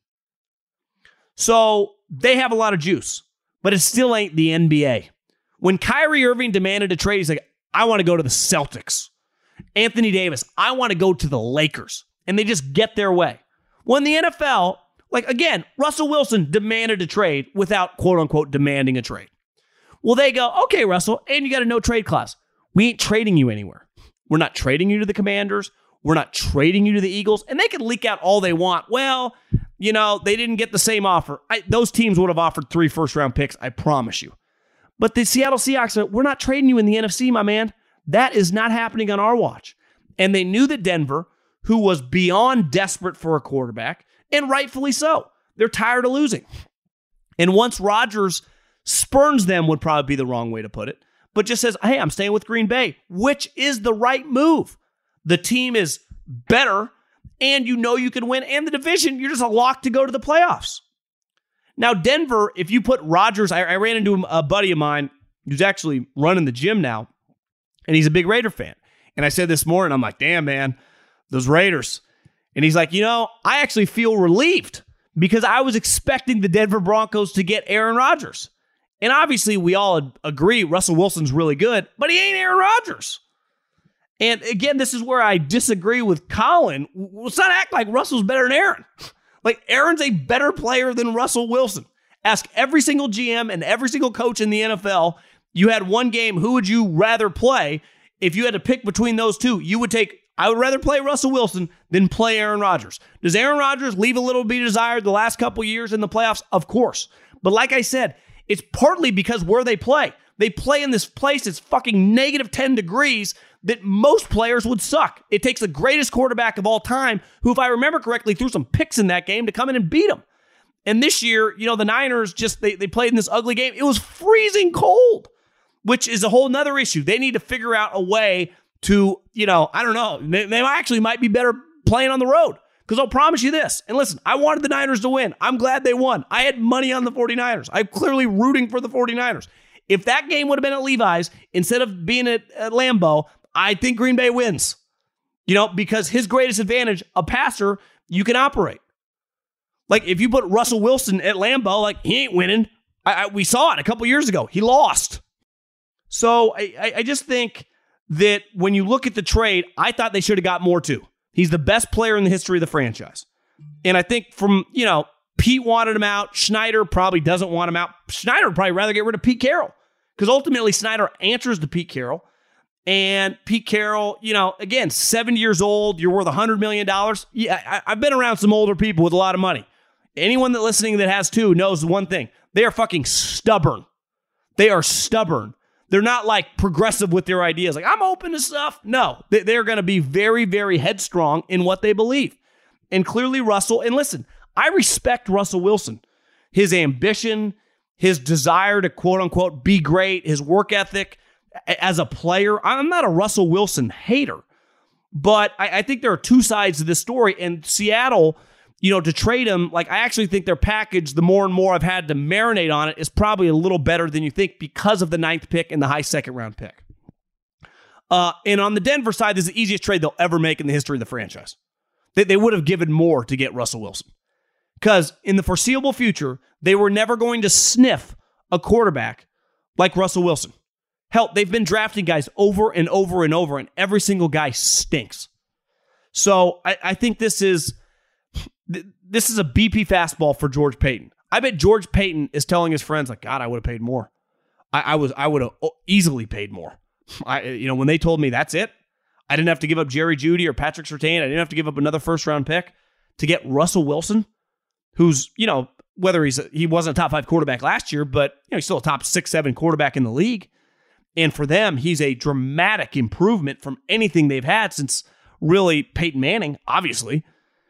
So they have a lot of juice, but it still ain't the N B A. When Kyrie Irving demanded a trade, he's like, I want to go to the Celtics. Anthony Davis, I want to go to the Lakers. And they just get their way. Well, in the N F L, like, again, Russell Wilson demanded a trade without, quote unquote, demanding a trade. Well, they go, okay, Russell, and you got a no trade clause. We ain't trading you anywhere. We're not trading you to the Commanders. We're not trading you to the Eagles. And they can leak out all they want. Well, you know, they didn't get the same offer. I, those teams would have offered three first-round picks, I promise you. But the Seattle Seahawks, we're not trading you in the N F C, my man. That is not happening on our watch. And they knew that Denver, who was beyond desperate for a quarterback, and rightfully so, they're tired of losing. And once Rodgers spurns them, would probably be the wrong way to put it, but just says, hey, I'm staying with Green Bay, which is the right move. The team is better, and you know you can win, and the division, you're just a lock to go to the playoffs. Now, Denver, if you put Rodgers, I, I ran into a buddy of mine who's actually running the gym now, and he's a big Raider fan. And I said this morning, I'm like, damn, man, those Raiders. And he's like, you know, I actually feel relieved because I was expecting the Denver Broncos to get Aaron Rodgers. And obviously, we all agree Russell Wilson's really good, but he ain't Aaron Rodgers. And again, this is where I disagree with Colin. Let's not act like Russell's better than Aaron. Like, Aaron's a better player than Russell Wilson. Ask every single G M and every single coach in the N F L. You had one game, who would you rather play? If you had to pick between those two, you would take, I would rather play Russell Wilson than play Aaron Rodgers. Does Aaron Rodgers leave a little bit desired the last couple years in the playoffs? Of course. But like I said, it's partly because where they play. They play in this place that's fucking negative ten degrees that most players would suck. It takes the greatest quarterback of all time, who, if I remember correctly, threw some picks in that game to come in and beat them. And this year, you know, the Niners just, they, they played in this ugly game. It was freezing cold, which is a whole nother issue. They need to figure out a way to, you know, I don't know, they, they actually might be better playing on the road Because I'll promise you this. And listen, I wanted the Niners to win. I'm glad they won. I had money on the 49ers. I'm clearly rooting for the 49ers. If that game would have been at Levi's instead of being at, at Lambeau, I think Green Bay wins. You know, because his greatest advantage, a passer, you can operate. Like, if you put Russell Wilson at Lambeau, like, he ain't winning. I, I, we saw it a couple years ago. He lost. So I, I, I just think that when you look at the trade, I thought they should have got more too. He's the best player in the history of the franchise. And I think from, you know, Pete wanted him out. Schneider probably doesn't want him out. Schneider would probably rather get rid of Pete Carroll because ultimately Schneider answers to Pete Carroll. And Pete Carroll, you know, again, seventy years old, you're worth one hundred million dollars. Yeah, I, I've been around some older people with a lot of money. Anyone that listening that has two knows one thing. They are fucking stubborn. They are stubborn. They're not like progressive with their ideas. Like, I'm open to stuff. No, they, they're going to be very, very headstrong in what they believe. And clearly Russell, and listen, I respect Russell Wilson. His ambition, his desire to quote unquote be great, his work ethic as a player. I'm not a Russell Wilson hater, but I, I think there are two sides to this story. And Seattle, you know, to trade him, like, I actually think their package, the more and more I've had to marinate on it, is probably a little better than you think because of the ninth pick and the high second round pick. Uh, and on the Denver side, this is the easiest trade they'll ever make in the history of the franchise. They, they would have given more to get Russell Wilson. Because in the foreseeable future, they were never going to sniff a quarterback like Russell Wilson. Hell, they've been drafting guys over and over and over, and every single guy stinks. So I, I think this is th- this is a B P fastball for George Paton. I bet George Paton is telling his friends, like, God, I would have paid more. I, I was I would have easily paid more. I you know when they told me that's it, I didn't have to give up Jerry Jeudy or Patrick Surtain. I didn't have to give up another first round pick to get Russell Wilson, who's, you know, whether he's a, he wasn't a top five quarterback last year, but, you know, he's still a top six, seven quarterback in the league. And for them, he's a dramatic improvement from anything they've had since really Peyton Manning, obviously.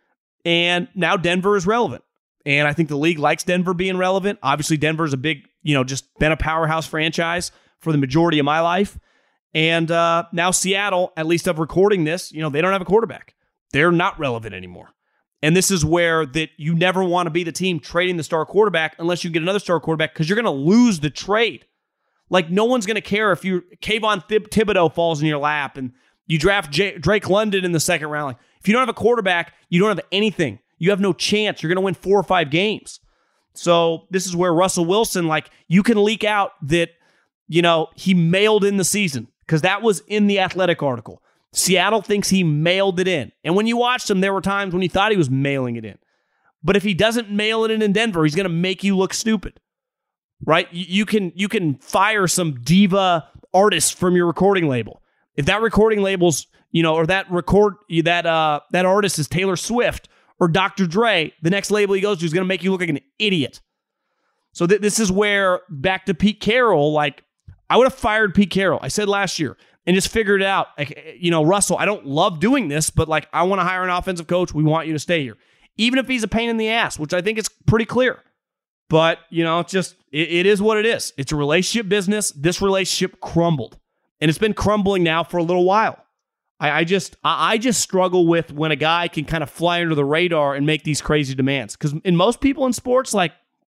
And now Denver is relevant. And I think the league likes Denver being relevant. Obviously, Denver's a big, you know, just been a powerhouse franchise for the majority of my life. And uh, now Seattle, at least of recording this, you know, they don't have a quarterback. They're not relevant anymore. And this is where that you never want to be the team trading the star quarterback unless you get another star quarterback, because you're going to lose the trade. Like, no one's going to care if you Kayvon Thib- Thibodeau falls in your lap and you draft J- Drake London in the second round. Like, if you don't have a quarterback, you don't have anything. You have no chance. You're going to win four or five games. So this is where Russell Wilson, like, you can leak out that, you know, he mailed in the season, because that was in the Athletic article. Seattle thinks he mailed it in. And when you watched him, there were times when you thought he was mailing it in. But if he doesn't mail it in in Denver, he's going to make you look stupid. Right? You can you can fire some diva artist from your recording label. If that recording label's, you know, or that record that uh that artist is Taylor Swift or Doctor Dre, the next label he goes to is going to make you look like an idiot. So th- this is where, back to Pete Carroll, like, I would have fired Pete Carroll. I said last year, and just figured it out. Like, you know, Russell, I don't love doing this, but, like, I want to hire an offensive coach. We want you to stay here, even if he's a pain in the ass, which I think is pretty clear. But, you know, it's just, it, it is what it is. It's a relationship business. This relationship crumbled. And it's been crumbling now for a little while. I, I just I, I just struggle with when a guy can kind of fly under the radar and make these crazy demands. Because in most people in sports, like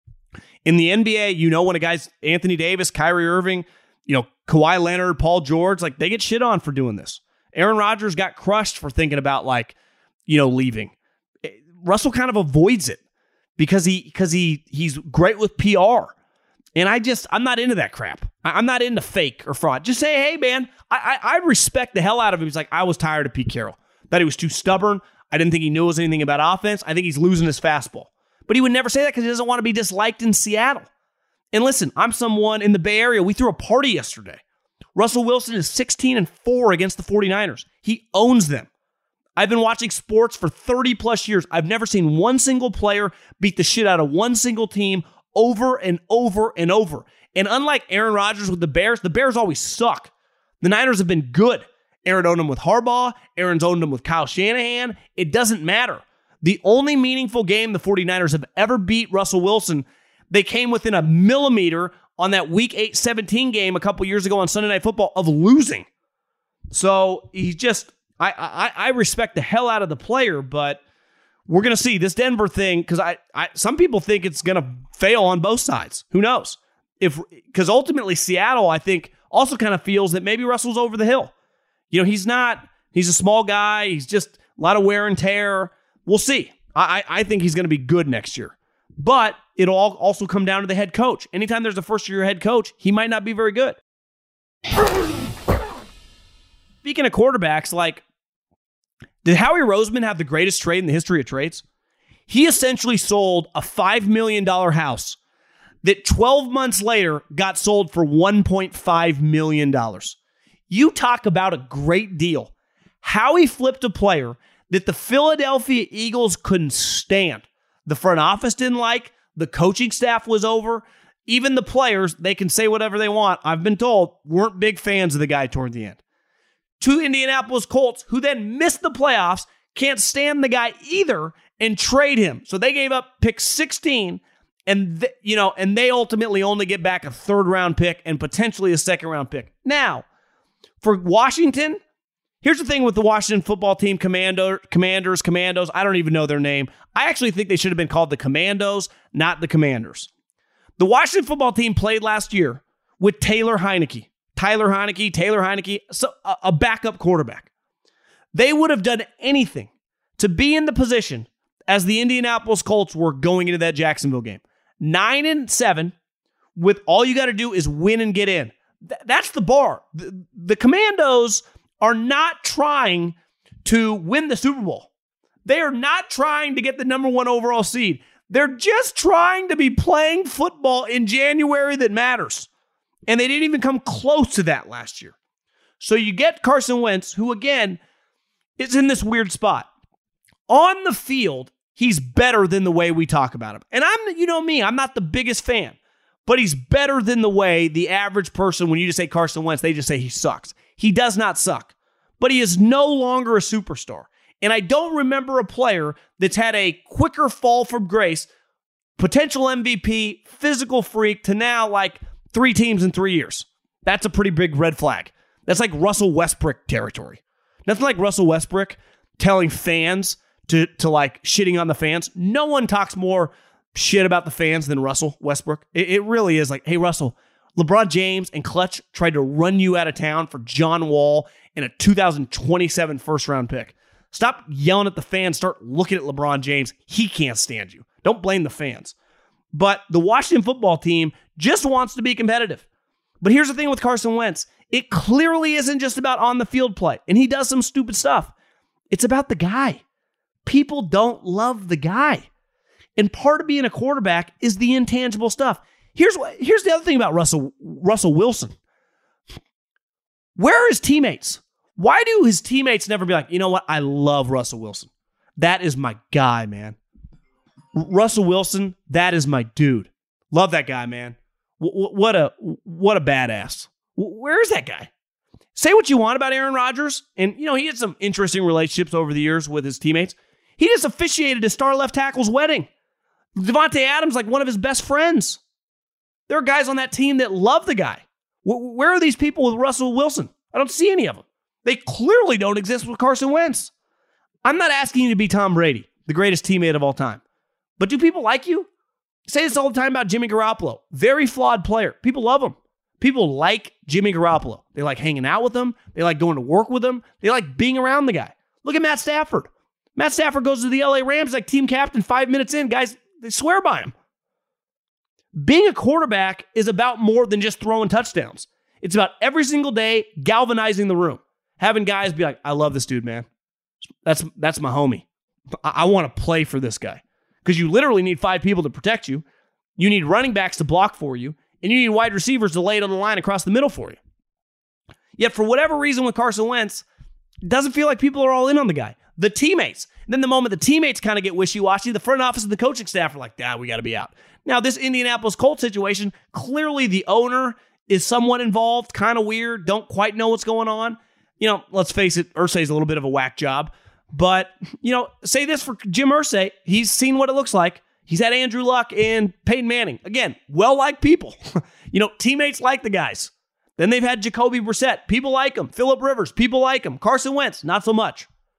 in the N B A, you know, when a guy's Anthony Davis, Kyrie Irving, you know, Kawhi Leonard, Paul George, like, they get shit on for doing this. Aaron Rodgers got crushed for thinking about, like, you know, leaving. Russell kind of avoids it. Because he because he he's great with P R. And I just, I'm not into that crap. I'm not into fake or fraud. Just say, hey, man, I, I I respect the hell out of him. He's like, I was tired of Pete Carroll. Thought he was too stubborn. I didn't think he knows anything about offense. I think he's losing his fastball. But he would never say that because he doesn't want to be disliked in Seattle. And listen, I'm someone in the Bay Area. We threw a party yesterday. Russell Wilson is sixteen and four against the 49ers. He owns them. I've been watching sports for thirty plus years. I've never seen one single player beat the shit out of one single team over and over and over. And unlike Aaron Rodgers with the Bears, the Bears always suck. The Niners have been good. Aaron owned them with Harbaugh. Aaron's owned them with Kyle Shanahan. It doesn't matter. The only meaningful game the 49ers have ever beat Russell Wilson, they came within a millimeter on that week eight seventeen game a couple years ago on Sunday Night Football of losing. So he just... I, I I respect the hell out of the player, but we're going to see this Denver thing, because I, I, some people think it's going to fail on both sides. Who knows? If because ultimately Seattle, I think, also kind of feels that maybe Russell's over the hill. You know, he's not, he's a small guy. He's just a lot of wear and tear. We'll see. I, I think he's going to be good next year. But it'll all also come down to the head coach. Anytime there's a first-year head coach, he might not be very good. Speaking of quarterbacks, like, did Howie Roseman have the greatest trade in the history of trades? He essentially sold a five million dollars house that twelve months later got sold for one point five million dollars. You talk about a great deal. Howie flipped a player that the Philadelphia Eagles couldn't stand. The front office didn't like. The coaching staff was over. Even the players, they can say whatever they want, I've been told, weren't big fans of the guy toward the end. Two Indianapolis Colts, who then missed the playoffs, can't stand the guy either and trade him. So they gave up pick sixteen, and th- you know, and they ultimately only get back a third round pick and potentially a second round pick. Now, for Washington, here's the thing with the Washington football team, commando, commanders, commandos, I don't even know their name. I actually think they should have been called the Commandos, not the Commanders. The Washington football team played last year with Taylor Heineke. Tyler Heineke, Taylor Heineke, so a, a backup quarterback. They would have done anything to be in the position as the Indianapolis Colts were going into that Jacksonville game. Nine and seven, with all you got to do is win and get in. Th- that's the bar. The, the Commandos are not trying to win the Super Bowl. They are not trying to get the number one overall seed. They're just trying to be playing football in January that matters. And they didn't even come close to that last year. So you get Carson Wentz, who again is in this weird spot. On the field, he's better than the way we talk about him. And I'm, you know me, I'm not the biggest fan, but he's better than the way the average person, when you just say Carson Wentz, they just say he sucks. He does not suck, but he is no longer a superstar. And I don't remember a player that's had a quicker fall from grace, potential M V P, physical freak, to now like three teams in three years. That's a pretty big red flag. That's like Russell Westbrook territory. Nothing like Russell Westbrook telling fans to, to like shitting on the fans. No one talks more shit about the fans than Russell Westbrook. It, it really is like, hey, Russell, LeBron James and Clutch tried to run you out of town for John Wall and a two thousand twenty-seven first round pick. Stop yelling at the fans. Start looking at LeBron James. He can't stand you. Don't blame the fans. But the Washington football team just wants to be competitive. But here's the thing with Carson Wentz. It clearly isn't just about on the field play. And he does some stupid stuff. It's about the guy. People don't love the guy. And part of being a quarterback is the intangible stuff. Here's what, here's the other thing about Russell, Russell Wilson. Where are his teammates? Why do his teammates never be like, you know what? I love Russell Wilson. That is my guy, man. Russell Wilson, that is my dude. Love that guy, man. W- what a what a badass. W- where is that guy? Say what you want about Aaron Rodgers, and you know he had some interesting relationships over the years with his teammates. He just officiated his star left tackle's wedding. Devontae Adams, like one of his best friends. There are guys on that team that love the guy. W- where are these people with Russell Wilson? I don't see any of them. They clearly don't exist with Carson Wentz. I'm not asking you to be Tom Brady, the greatest teammate of all time. But do people like you? I say this all the time about Jimmy Garoppolo. Very flawed player. People love him. People like Jimmy Garoppolo. They like hanging out with him. They like going to work with him. They like being around the guy. Look at Matt Stafford. Matt Stafford goes to the L A Rams like team captain five minutes in. Guys, they swear by him. Being a quarterback is about more than just throwing touchdowns. It's about every single day galvanizing the room. Having guys be like, I love this dude, man. That's, that's my homie. I, I want to play for this guy. Because you literally need five people to protect you. You need running backs to block for you. And you need wide receivers to lay it on the line across the middle for you. Yet for whatever reason with Carson Wentz, it doesn't feel like people are all in on the guy. The teammates. Then the moment the teammates kind of get wishy-washy, the front office and the coaching staff are like, ah, we got to be out. Now, this Indianapolis Colts situation, clearly the owner is somewhat involved, kind of weird, don't quite know what's going on. You know, let's face it, Irsay's a little bit of a whack job. But, you know, say this for Jim Irsay. He's seen what it looks like. He's had Andrew Luck and Peyton Manning. Again, well-liked people. You know, teammates like the guys. Then they've had Jacoby Brissett. People like him. Phillip Rivers. People like him. Carson Wentz, not so much.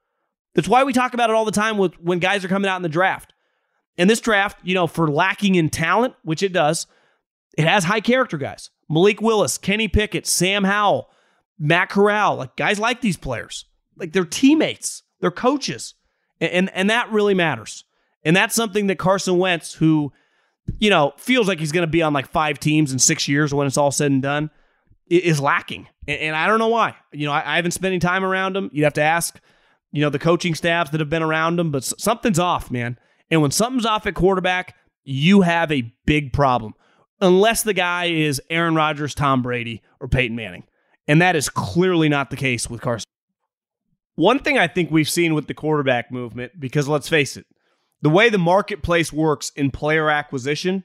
That's why we talk about it all the time with when guys are coming out in the draft. And this draft, you know, for lacking in talent, which it does, it has high character guys. Malik Willis, Kenny Pickett, Sam Howell, Matt Corral, like guys like these players. Like they're teammates, they're coaches. And, and, and that really matters. And that's something that Carson Wentz, who, you know, feels like he's going to be on like five teams in six years when it's all said and done, is lacking. And, and I don't know why. You know, I, I haven't spent any time around him. You'd have to ask, you know, the coaching staffs that have been around him, but something's off, man. And when something's off at quarterback, you have a big problem. Unless the guy is Aaron Rodgers, Tom Brady, or Peyton Manning. And that is clearly not the case with Carson. One thing I think we've seen with the quarterback movement, because let's face it, the way the marketplace works in player acquisition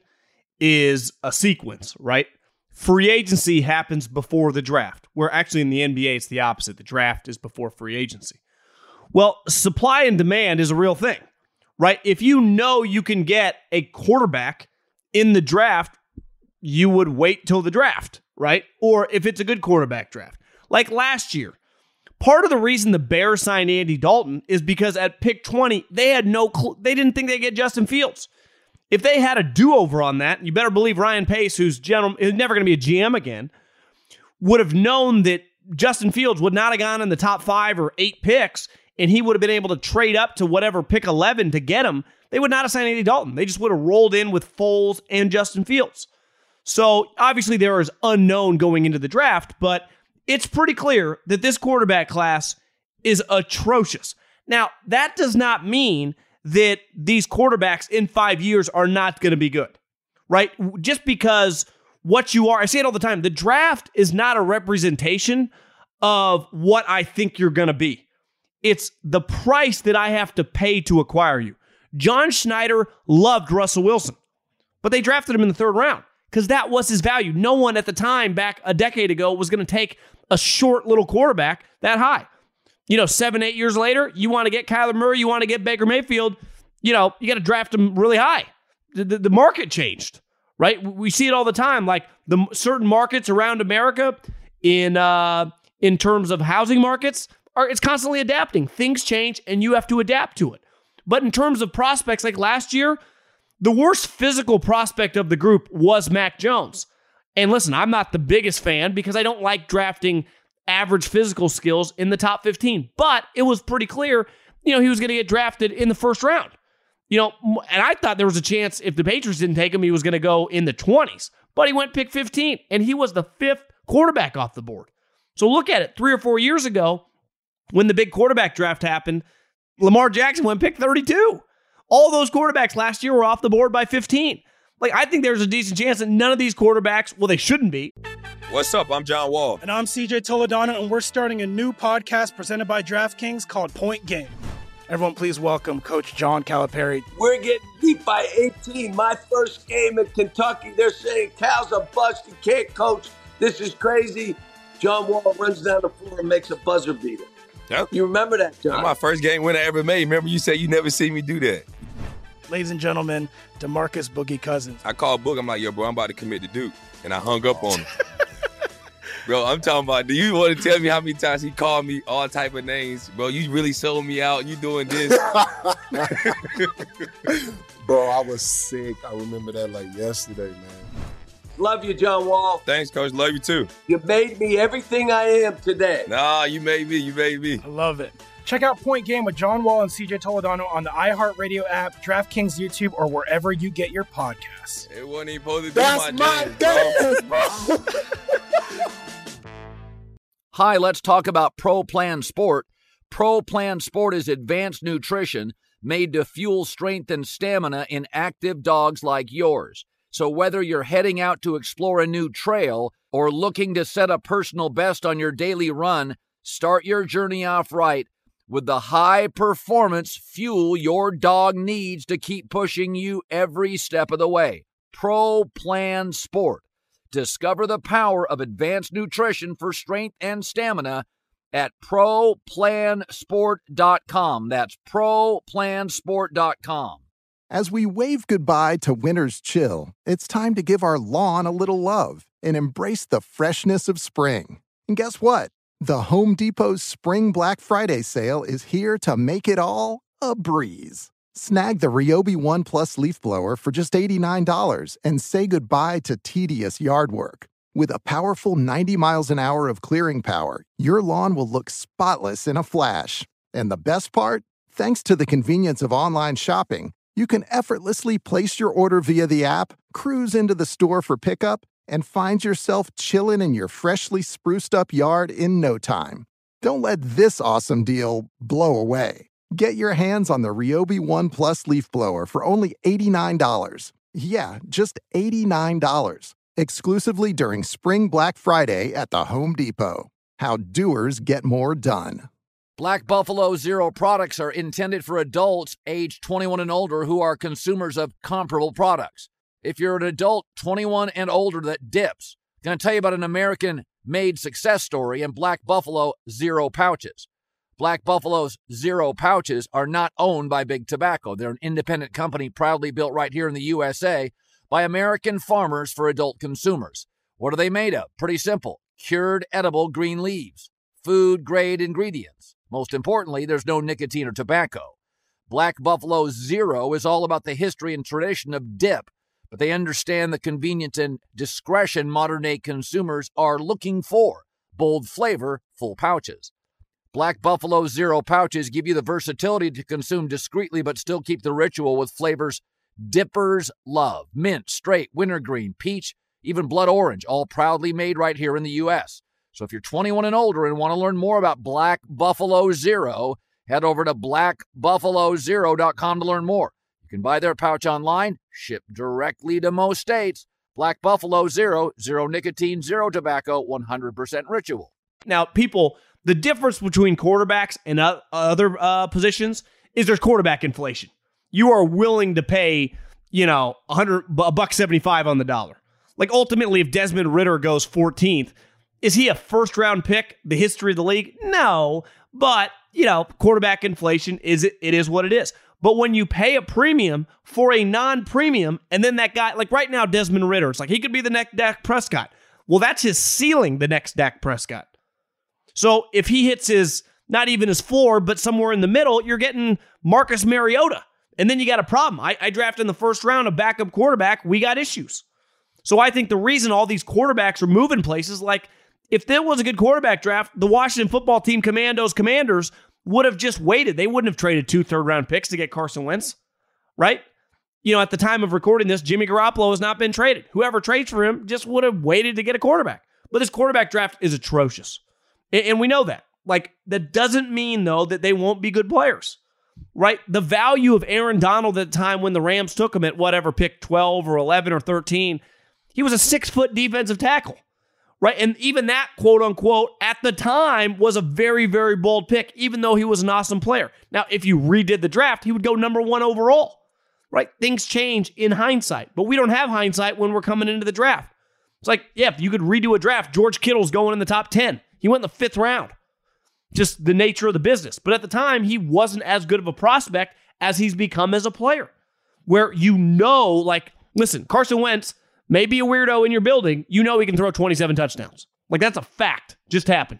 is a sequence, right? Free agency happens before the draft, where actually in the N B A, it's the opposite. The draft is before free agency. Well, supply and demand is a real thing, right? If you know you can get a quarterback in the draft, you would wait till the draft, right? Or if it's a good quarterback draft. Like last year, part of the reason the Bears signed Andy Dalton is because at pick twenty, they had no cl- they didn't think they'd get Justin Fields. If they had a do-over on that, you better believe Ryan Pace, who's general, is never going to be a G M again, would have known that Justin Fields would not have gone in the top five or eight picks, and he would have been able to trade up to whatever pick eleven to get him. They would not have signed Andy Dalton. They just would have rolled in with Foles and Justin Fields. So obviously there is unknown going into the draft, but it's pretty clear that this quarterback class is atrocious. Now, that does not mean that these quarterbacks in five years are not going to be good, right? Just because what you are, I say it all the time, the draft is not a representation of what I think you're going to be. It's the price that I have to pay to acquire you. John Schneider loved Russell Wilson, but they drafted him in the third round because that was his value. No one at the time back a decade ago was going to take a short little quarterback that high. You know, seven, eight years later, you want to get Kyler Murray, you want to get Baker Mayfield, you know, you got to draft him really high. The, the, the market changed, right? We see it all the time. Like the certain markets around America in uh, in terms of housing markets, are it's constantly adapting. Things change and you have to adapt to it. But in terms of prospects, like last year, the worst physical prospect of the group was Mac Jones. And listen, I'm not the biggest fan because I don't like drafting average physical skills in the top fifteen. But it was pretty clear, you know, he was going to get drafted in the first round. You know, and I thought there was a chance if the Patriots didn't take him, he was going to go in the twenties. But he went pick fifteen, and he was the fifth quarterback off the board. So look at it. Three or four years ago, when the big quarterback draft happened, Lamar Jackson went pick thirty-two. All those quarterbacks last year were off the board by fifteen. Like, I think there's a decent chance that none of these quarterbacks, well, they shouldn't be. What's up? I'm John Wall. And I'm C J Toledano, and we're starting a new podcast presented by DraftKings called Point Game. Everyone, please welcome Coach John Calipari. We're getting beat by eighteen. My first game in Kentucky, they're saying Cal's a bust. He can't coach. This is crazy. John Wall runs down the floor and makes a buzzer beater. Yep. You remember that, John? That's my first game win I ever made. Remember you said you never seen me do that. Ladies and gentlemen, DeMarcus Boogie Cousins. I called Boog. I'm like, yo, bro, I'm about to commit to Duke. And I hung up on him. Bro, I'm talking about, do you want to tell me how many times he called me all type of names? Bro, you really sold me out. You doing this. Bro, I was sick. I remember that like yesterday, man. Love you, John Wall. Thanks, Coach. Love you, too. You made me everything I am today. Nah, you made me. You made me. I love it. Check out Point Game with John Wall and C J Toledano on the iHeartRadio app, DraftKings YouTube, or wherever you get your podcasts. It wasn't even supposed to be That's my, my dance, dance, bro. Hi, let's talk about Pro Plan Sport. Pro Plan Sport is advanced nutrition made to fuel strength and stamina in active dogs like yours. So whether you're heading out to explore a new trail or looking to set a personal best on your daily run, start your journey off right with the high-performance fuel your dog needs to keep pushing you every step of the way. Pro Plan Sport. Discover the power of advanced nutrition for strength and stamina at pro plan sport dot com. That's pro plan sport dot com. As we wave goodbye to winter's chill, it's time to give our lawn a little love and embrace the freshness of spring. And guess what? The Home Depot's Spring Black Friday sale is here to make it all a breeze. Snag the Ryobi One Plus leaf blower for just eighty-nine dollars and say goodbye to tedious yard work. With a powerful ninety miles an hour of clearing power, your lawn will look spotless in a flash. And the best part? Thanks to the convenience of online shopping, you can effortlessly place your order via the app, cruise into the store for pickup, and find yourself chilling in your freshly spruced up yard in no time. Don't let this awesome deal blow away. Get your hands on the Ryobi One Plus leaf blower for only eighty-nine dollars. Yeah, just eighty-nine dollars. Exclusively during Spring Black Friday at the Home Depot. How doers get more done. Black Buffalo Zero products are intended for adults age twenty-one and older who are consumers of comparable products. If you're an adult twenty-one and older that dips, I'm going to tell you about an American-made success story in Black Buffalo Zero pouches. Black Buffalo's Zero pouches are not owned by Big Tobacco. They're an independent company proudly built right here in the U S A by American farmers for adult consumers. What are they made of? Pretty simple. Cured edible green leaves. Food-grade ingredients. Most importantly, there's no nicotine or tobacco. Black Buffalo Zero is all about the history and tradition of dip, but they understand the convenience and discretion modern-day consumers are looking for. Bold flavor, full pouches. Black Buffalo Zero pouches give you the versatility to consume discreetly but still keep the ritual with flavors dippers love. Mint, straight, wintergreen, peach, even blood orange, all proudly made right here in the U S. So if you're twenty-one and older and want to learn more about Black Buffalo Zero, head over to black buffalo zero dot com to learn more. You can buy their pouch online, shipped directly to most states. Black Buffalo Zero, zero nicotine, zero tobacco, one hundred percent ritual. Now, people, the difference between quarterbacks and other uh, positions is there's quarterback inflation. You are willing to pay, you know, a hundred, a buck seventy-five on the dollar. Like ultimately, if Desmond Ridder goes fourteenth, is he a first round pick? The history of the league? No, but you know, quarterback inflation is it? It is what it is. But when you pay a premium for a non-premium, and then that guy, like right now, Desmond Ridder, it's like he could be the next Dak Prescott. Well, that's his ceiling, the next Dak Prescott. So if he hits his, not even his floor, but somewhere in the middle, you're getting Marcus Mariota. And then you got a problem. I, I drafted in the first round a backup quarterback. We got issues. So I think the reason all these quarterbacks are moving places, like if there was a good quarterback draft, the Washington football team commandos, commanders would have just waited. They wouldn't have traded two third round picks to get Carson Wentz, right? You know, at the time of recording this, Jimmy Garoppolo has not been traded. Whoever trades for him just would have waited to get a quarterback. But this quarterback draft is atrocious. And we know that. Like, that doesn't mean, though, that they won't be good players, right? The value of Aaron Donald at the time when the Rams took him at whatever, pick twelve or eleven or thirteen, he was a six-foot defensive tackle, right? And even that, quote-unquote, at the time was a very, very bold pick, even though he was an awesome player. Now, if you redid the draft, he would go number one overall, right? Things change in hindsight, but we don't have hindsight when we're coming into the draft. It's like, yeah, if you could redo a draft, George Kittle's going in the top ten. He went in the fifth round. Just the nature of the business. But at the time, he wasn't as good of a prospect as he's become as a player. Where you know, like, listen, Carson Wentz may be a weirdo in your building. You know he can throw twenty-seven touchdowns. Like, that's a fact. Just happened.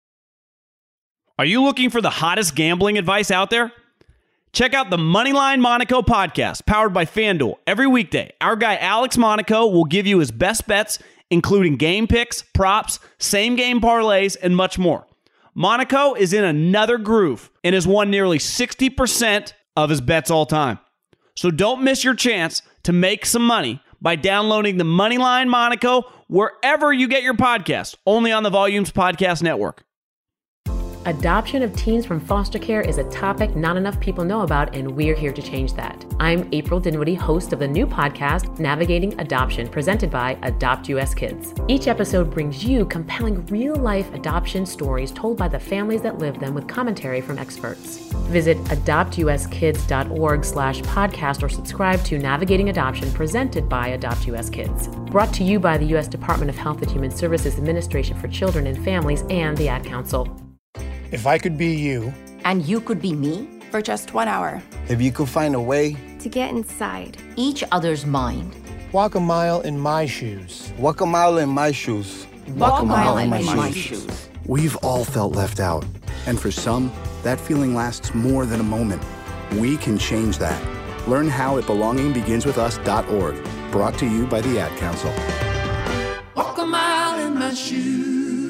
Are you looking for the hottest gambling advice out there? Check out the Moneyline Monaco podcast, powered by FanDuel. Every weekday, our guy Alex Monaco will give you his best bets, including game picks, props, same-game parlays, and much more. Monaco is in another groove and has won nearly sixty percent of his bets all time. So don't miss your chance to make some money by downloading the Moneyline Monaco wherever you get your podcasts, only on the Volumes Podcast Network. Adoption of teens from foster care is a topic not enough people know about, and we're here to change that. I'm April Dinwiddie, host of the new podcast, Navigating Adoption, presented by Adopt U S Kids. Each episode brings you compelling real-life adoption stories told by the families that live them with commentary from experts. Visit adopt u s kids dot org slash podcast or subscribe to Navigating Adoption, presented by Adopt U S Kids. Brought to you by the U S Department of Health and Human Services Administration for Children and Families and the Ad Council. If I could be you. And you could be me? For just one hour. If you could find a way. To get inside each other's mind. Walk a mile in my shoes. Walk a mile in my shoes. Walk, Walk a mile, mile in my, my shoes. shoes. We've all felt left out. And for some, that feeling lasts more than a moment. We can change that. Learn how at belonging begins with us dot org. Brought to you by the Ad Council. Walk a mile in my shoes.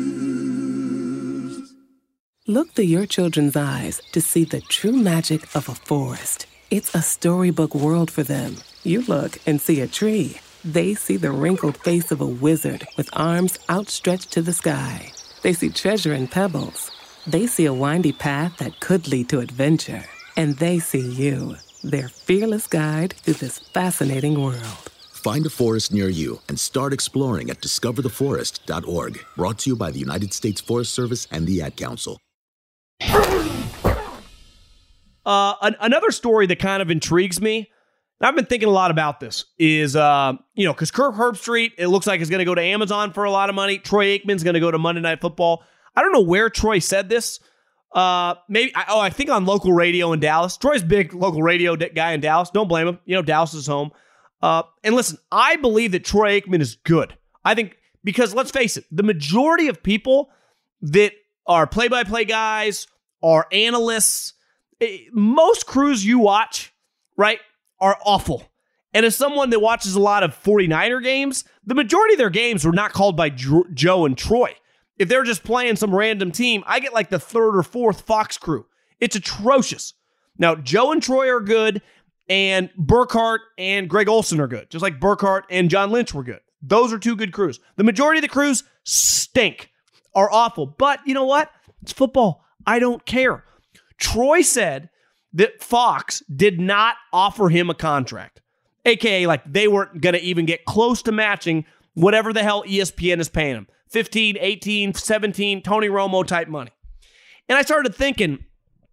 Look through your children's eyes to see the true magic of a forest. It's a storybook world for them. You look and see a tree. They see the wrinkled face of a wizard with arms outstretched to the sky. They see treasure in pebbles. They see a windy path that could lead to adventure. And they see you, their fearless guide through this fascinating world. Find a forest near you and start exploring at discover the forest dot org. Brought to you by the United States Forest Service and the Ad Council. Uh, an- another story that kind of intrigues me, and I've been thinking a lot about this, is, uh, you know, because Kirk Herbstreit, it looks like is going to go to Amazon for a lot of money. Troy Aikman's going to go to Monday Night Football. I don't know where Troy said this. Uh, maybe, I, oh, I think on local radio in Dallas. Troy's a big local radio d- guy in Dallas. Don't blame him. You know, Dallas is home. Uh, and listen, I believe that Troy Aikman is good. I think, because let's face it, the majority of people that are play-by-play guys, are analysts, most crews you watch, right, are awful. And as someone that watches a lot of 49er games, the majority of their games were not called by Dr- Joe and Troy. If they're just playing some random team, I get like the third or fourth Fox crew. It's atrocious. Now, Joe and Troy are good, and Burkhart and Greg Olson are good, just like Burkhart and John Lynch were good. Those are two good crews. The majority of the crews stink, are awful. But you know what? It's football. I don't care. Troy said that Fox did not offer him a contract, A K A like they weren't going to even get close to matching whatever the hell E S P N is paying him. fifteen, eighteen, seventeen, Tony Romo type money. And I started thinking,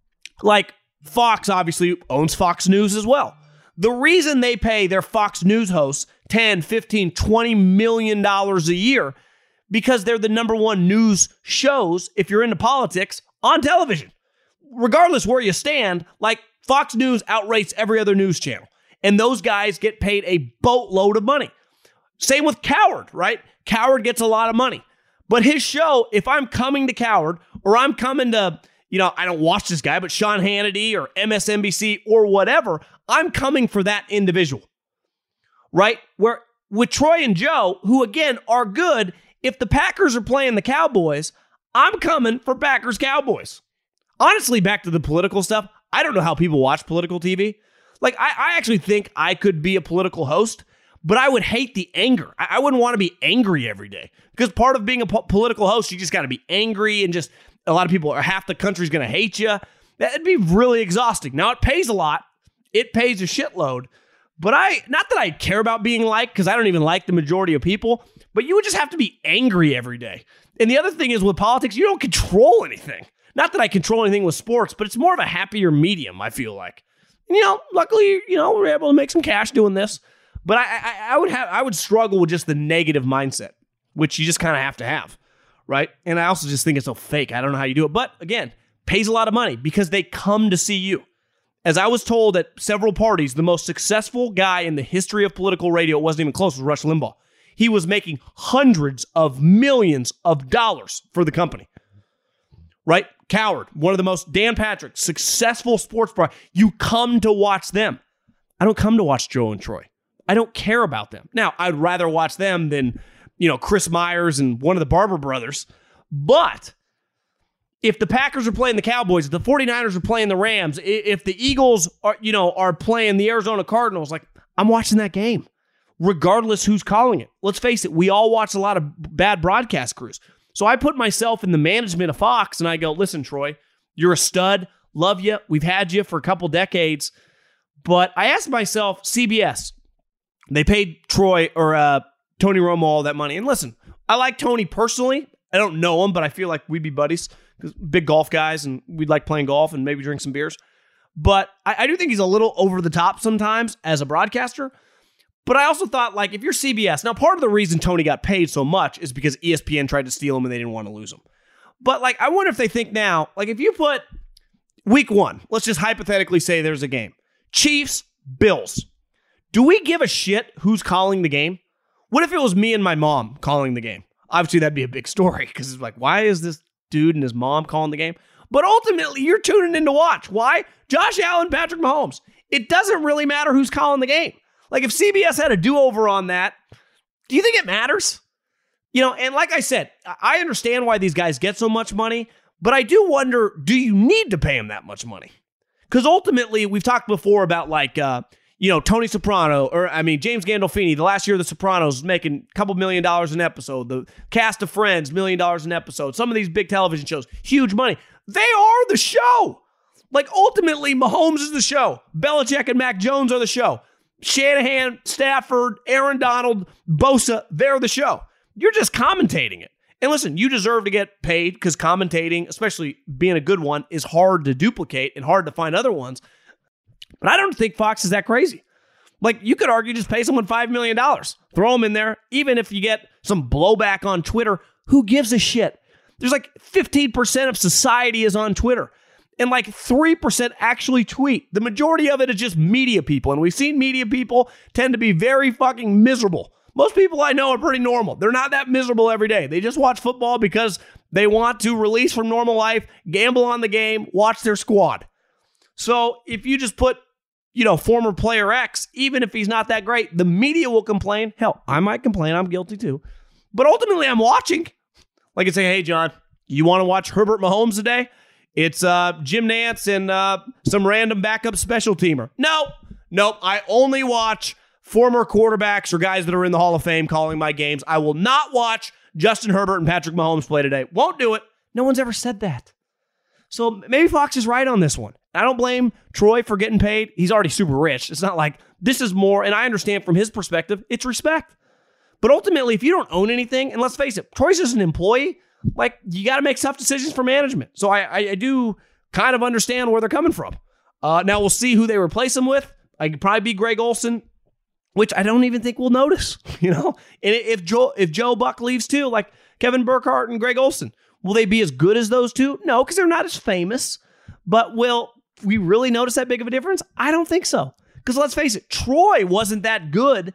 like, Fox obviously owns Fox News as well. The reason they pay their Fox News hosts ten, fifteen, twenty million dollars a year, because they're the number one news shows, if you're into politics, on television. Regardless where you stand, like, Fox News outrates every other news channel. And those guys get paid a boatload of money. Same with Coward, right? Coward gets a lot of money. But his show, if I'm coming to Coward, or I'm coming to, you know, I don't watch this guy, but Sean Hannity or M S N B C or whatever, I'm coming for that individual, right? Where with Troy and Joe, who again are good, if the Packers are playing the Cowboys, I'm coming for Packers Cowboys. Honestly, back to the political stuff, I don't know how people watch political T V. Like, I, I actually think I could be a political host, but I would hate the anger. I, I wouldn't want to be angry every day, because part of being a po- political host, you just got to be angry, and just a lot of people, or half the country's going to hate you. That'd be really exhausting. Now, it pays a lot. It pays a shitload. But I, not that I care about being liked, because I don't even like the majority of people, but you would just have to be angry every day. And the other thing is, with politics, you don't control anything. Not that I control anything with sports, but it's more of a happier medium, I feel like. And, you know, luckily, you know, we're able to make some cash doing this. But I, I, I would have, I would struggle with just the negative mindset, which you just kind of have to have, right? And I also just think it's so fake. I don't know how you do it. But again, pays a lot of money because they come to see you. As I was told at several parties, the most successful guy in the history of political radio, it wasn't even close, was Rush Limbaugh. He was making hundreds of millions of dollars for the company, right? Coward, one of the most, Dan Patrick, successful sports bro. You come to watch them. I don't come to watch Joe and Troy. I don't care about them. Now, I'd rather watch them than, you know, Chris Myers and one of the Barber brothers. But if the Packers are playing the Cowboys, if the 49ers are playing the Rams, if the Eagles are, you know, are playing the Arizona Cardinals, like, I'm watching that game, regardless who's calling it. Let's face it, we all watch a lot of bad broadcast crews. So I put myself in the management of Fox and I go, listen, Troy, you're a stud. Love you. We've had you for a couple decades. But I asked myself, C B S, they paid Troy or uh, Tony Romo all that money. And listen, I like Tony personally. I don't know him, but I feel like we'd be buddies because big golf guys and we'd like playing golf and maybe drink some beers. But I, I do think he's a little over the top sometimes as a broadcaster. But I also thought, like, if you're C B S, now part of the reason Tony got paid so much is because E S P N tried to steal him and they didn't want to lose him. But, like, I wonder if they think now, like, if you put week one, let's just hypothetically say there's a game. Chiefs, Bills. Do we give a shit who's calling the game? What if it was me and my mom calling the game? Obviously, that'd be a big story because it's like, why is this dude and his mom calling the game. But ultimately, you're tuning in to watch. Why? Josh Allen, Patrick Mahomes. It doesn't really matter who's calling the game. Like, if C B S had a do-over on that, do you think it matters? You know, and like I said, I understand why these guys get so much money, but I do wonder, do you need to pay them that much money? Because ultimately, we've talked before about, like, uh, you know, Tony Soprano, or, I mean, James Gandolfini, the last year of The Sopranos was making a couple million dollars an episode. The cast of Friends, million dollars an episode. Some of these big television shows, huge money. They are the show. Like, ultimately, Mahomes is the show. Belichick and Mac Jones are the show. Shanahan, Stafford, Aaron Donald, Bosa, they're the show. You're just commentating it. And listen, you deserve to get paid because commentating, especially being a good one, is hard to duplicate and hard to find other ones. But I don't think Fox is that crazy. Like, you could argue just pay someone five million dollars. Throw them in there. Even if you get some blowback on Twitter, who gives a shit? There's like fifteen percent of society is on Twitter. And like three percent actually tweet. The majority of it is just media people. And we've seen media people tend to be very fucking miserable. Most people I know are pretty normal. They're not that miserable every day. They just watch football because they want to release from normal life, gamble on the game, watch their squad. So if you just put, you know, former player X, even if he's not that great, the media will complain. Hell, I might complain. I'm guilty too. But ultimately, I'm watching. Like I say, hey, John, you want to watch Herbert Mahomes today? It's uh, Jim Nance and uh, some random backup special teamer. No, nope. I only watch former quarterbacks or guys that are in the Hall of Fame calling my games. I will not watch Justin Herbert and Patrick Mahomes play today. Won't do it. No one's ever said that. So maybe Fox is right on this one. I don't blame Troy for getting paid. He's already super rich. It's not like this is more, and I understand from his perspective, it's respect. But ultimately, if you don't own anything, and let's face it, Troy's just an employee, like, you got to make tough decisions for management. So I, I, I do kind of understand where they're coming from. Uh, now we'll see who they replace him with. I could probably be Greg Olsen, which I don't even think we'll notice, you know? And if Joe, if Joe Buck leaves too, like Kevin Burkhardt and Greg Olsen, will they be as good as those two? No, because they're not as famous. But will we really notice that big of a difference? I don't think so. Because let's face it, Troy wasn't that good.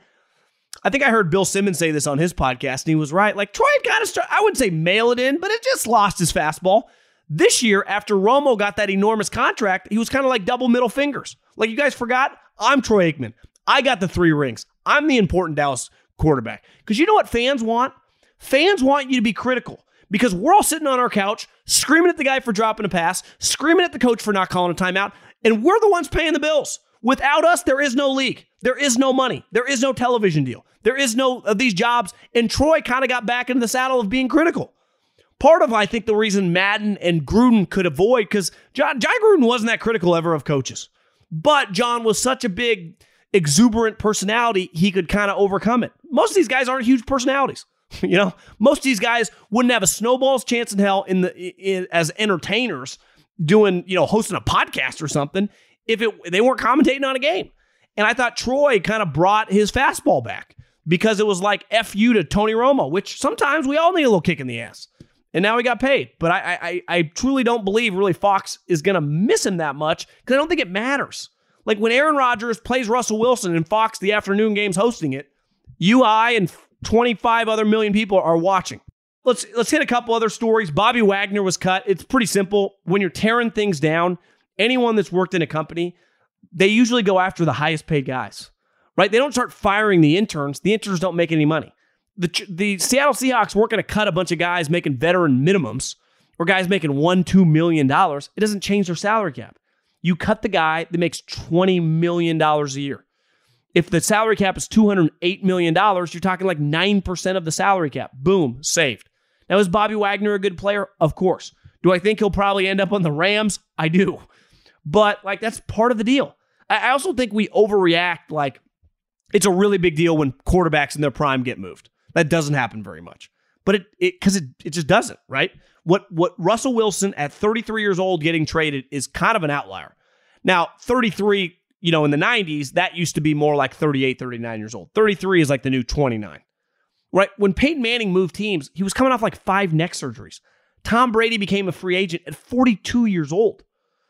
I think I heard Bill Simmons say this on his podcast, and he was right. Like, Troy had kind of, start, I wouldn't say mail it in, but it just lost his fastball. This year, after Romo got that enormous contract, he was kind of like double middle fingers. Like, you guys forgot? I'm Troy Aikman. I got the three rings. I'm the important Dallas quarterback. Because you know what fans want? Fans want you to be critical. Because we're all sitting on our couch, screaming at the guy for dropping a pass, screaming at the coach for not calling a timeout, and we're the ones paying the bills. Without us, there is no league. There is no money. There is no television deal. There is no of these jobs. And Troy kind of got back into the saddle of being critical. Part of, I think, the reason Madden and Gruden could avoid, because John, John Gruden wasn't that critical ever of coaches. But John was such a big, exuberant personality, he could kind of overcome it. Most of these guys aren't huge personalities. You know, most of these guys wouldn't have a snowball's chance in hell in the in, as entertainers doing, you know, hosting a podcast or something if it they weren't commentating on a game. And I thought Troy kind of brought his fastball back because it was like F you to Tony Romo, which sometimes we all need a little kick in the ass. And now he got paid. But I I, I truly don't believe really Fox is going to miss him that much because I don't think it matters. Like when Aaron Rodgers plays Russell Wilson and Fox the afternoon game's hosting it, you, I, and twenty-five other million people are watching. Let's let's hit a couple other stories. Bobby Wagner was cut. It's pretty simple. When you're tearing things down, anyone that's worked in a company, they usually go after the highest paid guys, right? They don't start firing the interns. The interns don't make any money. The the Seattle Seahawks weren't going to cut a bunch of guys making veteran minimums or guys making one, two million dollars. It doesn't change their salary cap. You cut the guy that makes twenty million dollars a year. If the salary cap is two hundred eight million dollars, you're talking like nine percent of the salary cap. Boom, saved. Now, is Bobby Wagner a good player? Of course. Do I think he'll probably end up on the Rams? I do. But, like, that's part of the deal. I also think we overreact like it's a really big deal when quarterbacks in their prime get moved. That doesn't happen very much. But it it because it, it just doesn't, right? What what Russell Wilson at thirty-three years old getting traded is kind of an outlier. Now, thirty-three, you know, in the nineties, that used to be more like thirty-eight, thirty-nine years old. thirty-three is like the new twenty-nine. Right? When Peyton Manning moved teams, he was coming off like five neck surgeries. Tom Brady became a free agent at forty-two years old.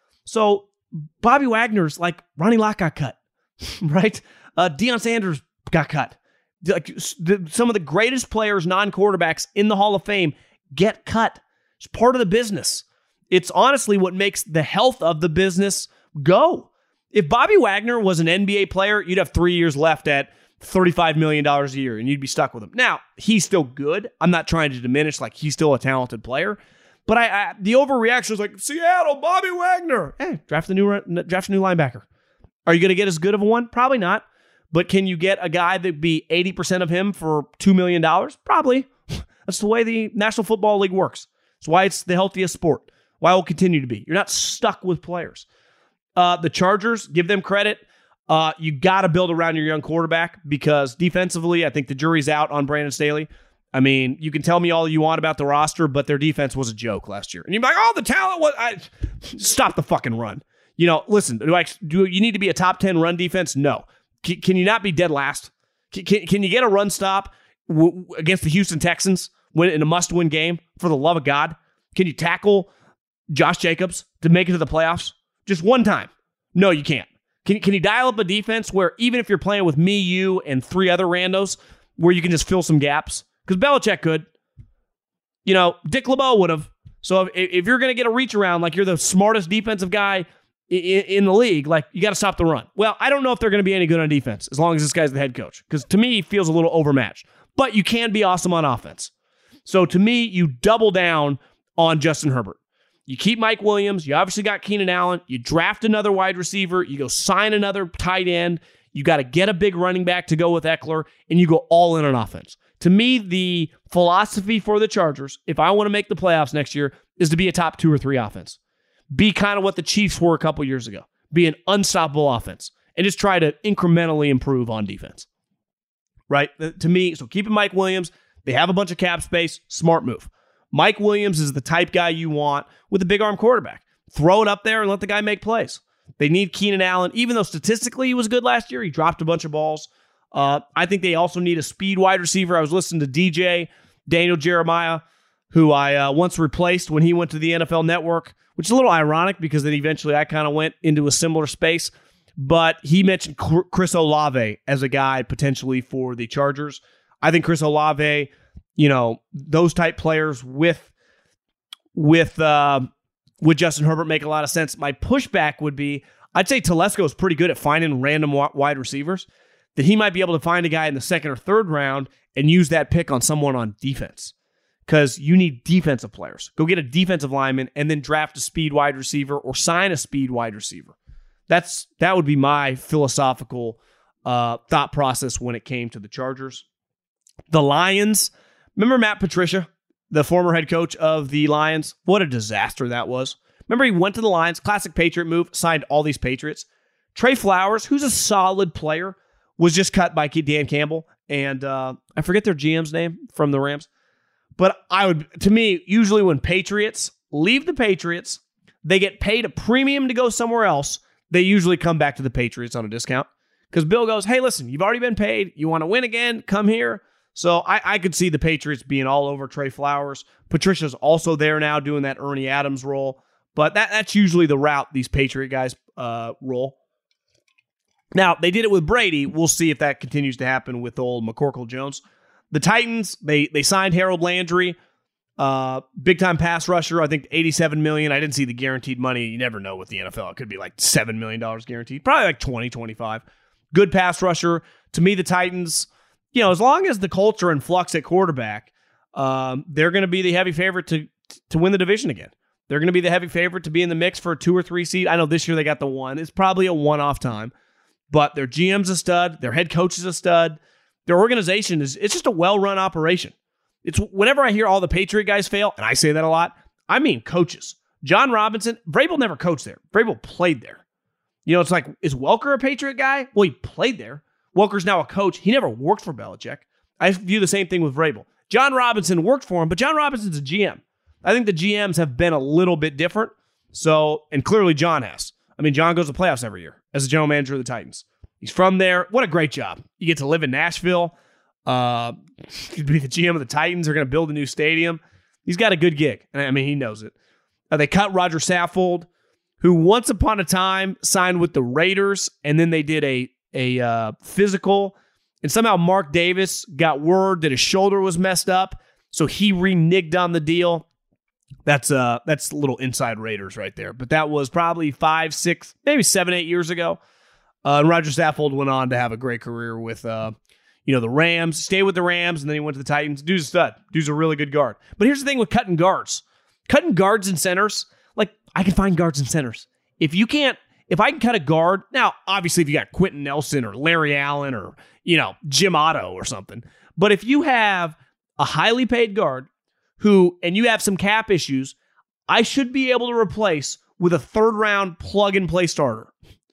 So Bobby Wagner's like Ronnie Lott got cut, right? Uh, Deion Sanders got cut. Like the, some of the greatest players, non-quarterbacks in the Hall of Fame get cut. It's part of the business. It's honestly what makes the health of the business go. If Bobby Wagner was an N B A player, you'd have three years left at thirty-five million dollars a year, and you'd be stuck with him. Now, he's still good. I'm not trying to diminish, like, he's still a talented player. But I, I the overreaction is like, Seattle, Bobby Wagner. Hey, draft a new, draft a new linebacker. Are you going to get as good of a one? Probably not. But can you get a guy that'd be eighty percent of him for two million dollars? Probably. That's the way the National Football League works. That's why it's the healthiest sport. Why it will continue to be. You're not stuck with players. Uh, the Chargers, give them credit. Uh, you got to build around your young quarterback because defensively, I think the jury's out on Brandon Staley. I mean, you can tell me all you want about the roster, but their defense was a joke last year. And you're like, oh, the talent was... I, stop the fucking run. You know, listen, do, I, do you need to be a top ten run defense? No. C- can you not be dead last? C- can, can you get a run stop w- against the Houston Texans when, in a must-win game, for the love of God? Can you tackle Josh Jacobs to make it to the playoffs? Just one time. No, you can't. Can, can you dial up a defense where even if you're playing with me, you, and three other randos, where you can just fill some gaps? Because Belichick could. You know, Dick LeBeau would have. So if, if you're going to get a reach around like you're the smartest defensive guy in, in the league, like, you got to stop the run. Well, I don't know if they're going to be any good on defense as long as this guy's the head coach. Because to me, he feels a little overmatched. But you can be awesome on offense. So to me, you double down on Justin Herbert. You keep Mike Williams. You obviously got Keenan Allen. You draft another wide receiver. You go sign another tight end. You got to get a big running back to go with Eckler, and you go all in on offense. To me, the philosophy for the Chargers, if I want to make the playoffs next year, is to be a top two or three offense. Be kind of what the Chiefs were a couple years ago. Be an unstoppable offense, and just try to incrementally improve on defense. Right? To me, so keeping Mike Williams, they have a bunch of cap space, smart move. Mike Williams is the type guy you want with a big arm quarterback. Throw it up there and let the guy make plays. They need Keenan Allen. Even though statistically he was good last year, he dropped a bunch of balls. Uh, I think they also need a speed wide receiver. I was listening to D J, Daniel Jeremiah, who I uh, once replaced when he went to the N F L Network, which is a little ironic because then eventually I kind of went into a similar space. But he mentioned Chris Olave as a guy potentially for the Chargers. I think Chris Olave... You know, those type players with with uh, with Justin Herbert make a lot of sense. My pushback would be, I'd say Telesco is pretty good at finding random wide receivers, that he might be able to find a guy in the second or third round and use that pick on someone on defense. Because you need defensive players. Go get a defensive lineman and then draft a speed wide receiver or sign a speed wide receiver. That's That would be my philosophical uh, thought process when it came to the Chargers. The Lions... Remember Matt Patricia, the former head coach of the Lions? What a disaster that was. Remember he went to the Lions, classic Patriot move, signed all these Patriots. Trey Flowers, who's a solid player, was just cut by Dan Campbell. And uh, I forget their G M's name from the Rams. But I would, to me, usually when Patriots leave the Patriots, they get paid a premium to go somewhere else. They usually come back to the Patriots on a discount. Because Bill goes, hey, listen, you've already been paid. You want to win again? Come here. So I, I could see the Patriots being all over Trey Flowers. Patricia's also there now doing that Ernie Adams role. But that that's usually the route these Patriot guys uh, roll. Now, they did it with Brady. We'll see if that continues to happen with old McCorkle Jones. The Titans, they they signed Harold Landry, uh, big-time pass rusher, I think eighty-seven million dollars. I didn't see the guaranteed money. You never know with the N F L. It could be like seven million dollars guaranteed. Probably like twenty, twenty-five. Good pass rusher. To me, the Titans... You know, as long as the culture in flux at quarterback, um, they're going to be the heavy favorite to to win the division again. They're going to be the heavy favorite to be in the mix for a two or three seed. I know this year they got the one. It's probably a one-off time. But their G M's a stud. Their head coach is a stud. Their organization is it's just a well-run operation. It's whenever I hear all the Patriot guys fail, and I say that a lot, I mean coaches. John Robinson, Vrabel never coached there. Vrabel played there. You know, it's like, is Welker a Patriot guy? Well, he played there. Welker's now a coach. He never worked for Belichick. I view the same thing with Vrabel. John Robinson worked for him, but John Robinson's a G M. I think the G Ms have been a little bit different. So, and clearly John has. I mean, John goes to playoffs every year as a general manager of the Titans. He's from there. What a great job. You get to live in Nashville. Uh, you be the G M of the Titans. They're going to build a new stadium. He's got a good gig. I mean, he knows it. Uh, they cut Roger Saffold, who once upon a time signed with the Raiders, and then they did a a uh, physical, and somehow Mark Davis got word that his shoulder was messed up, so he reneged on the deal. That's uh that's a little inside Raiders right there. But that was probably five, six, maybe seven, eight years ago. Uh, and Roger Saffold went on to have a great career with uh, you know, the Rams, stayed with the Rams, and then he went to the Titans. Dude's a stud. Dude's a really good guard. But here's the thing with cutting guards. Cutting guards and centers, like, I can find guards and centers. If you can't, if I can cut a guard, now, obviously, if you got Quentin Nelson or Larry Allen or, you know, Jim Otto or something. But if you have a highly paid guard who, and you have some cap issues, I should be able to replace with a third round plug and play starter.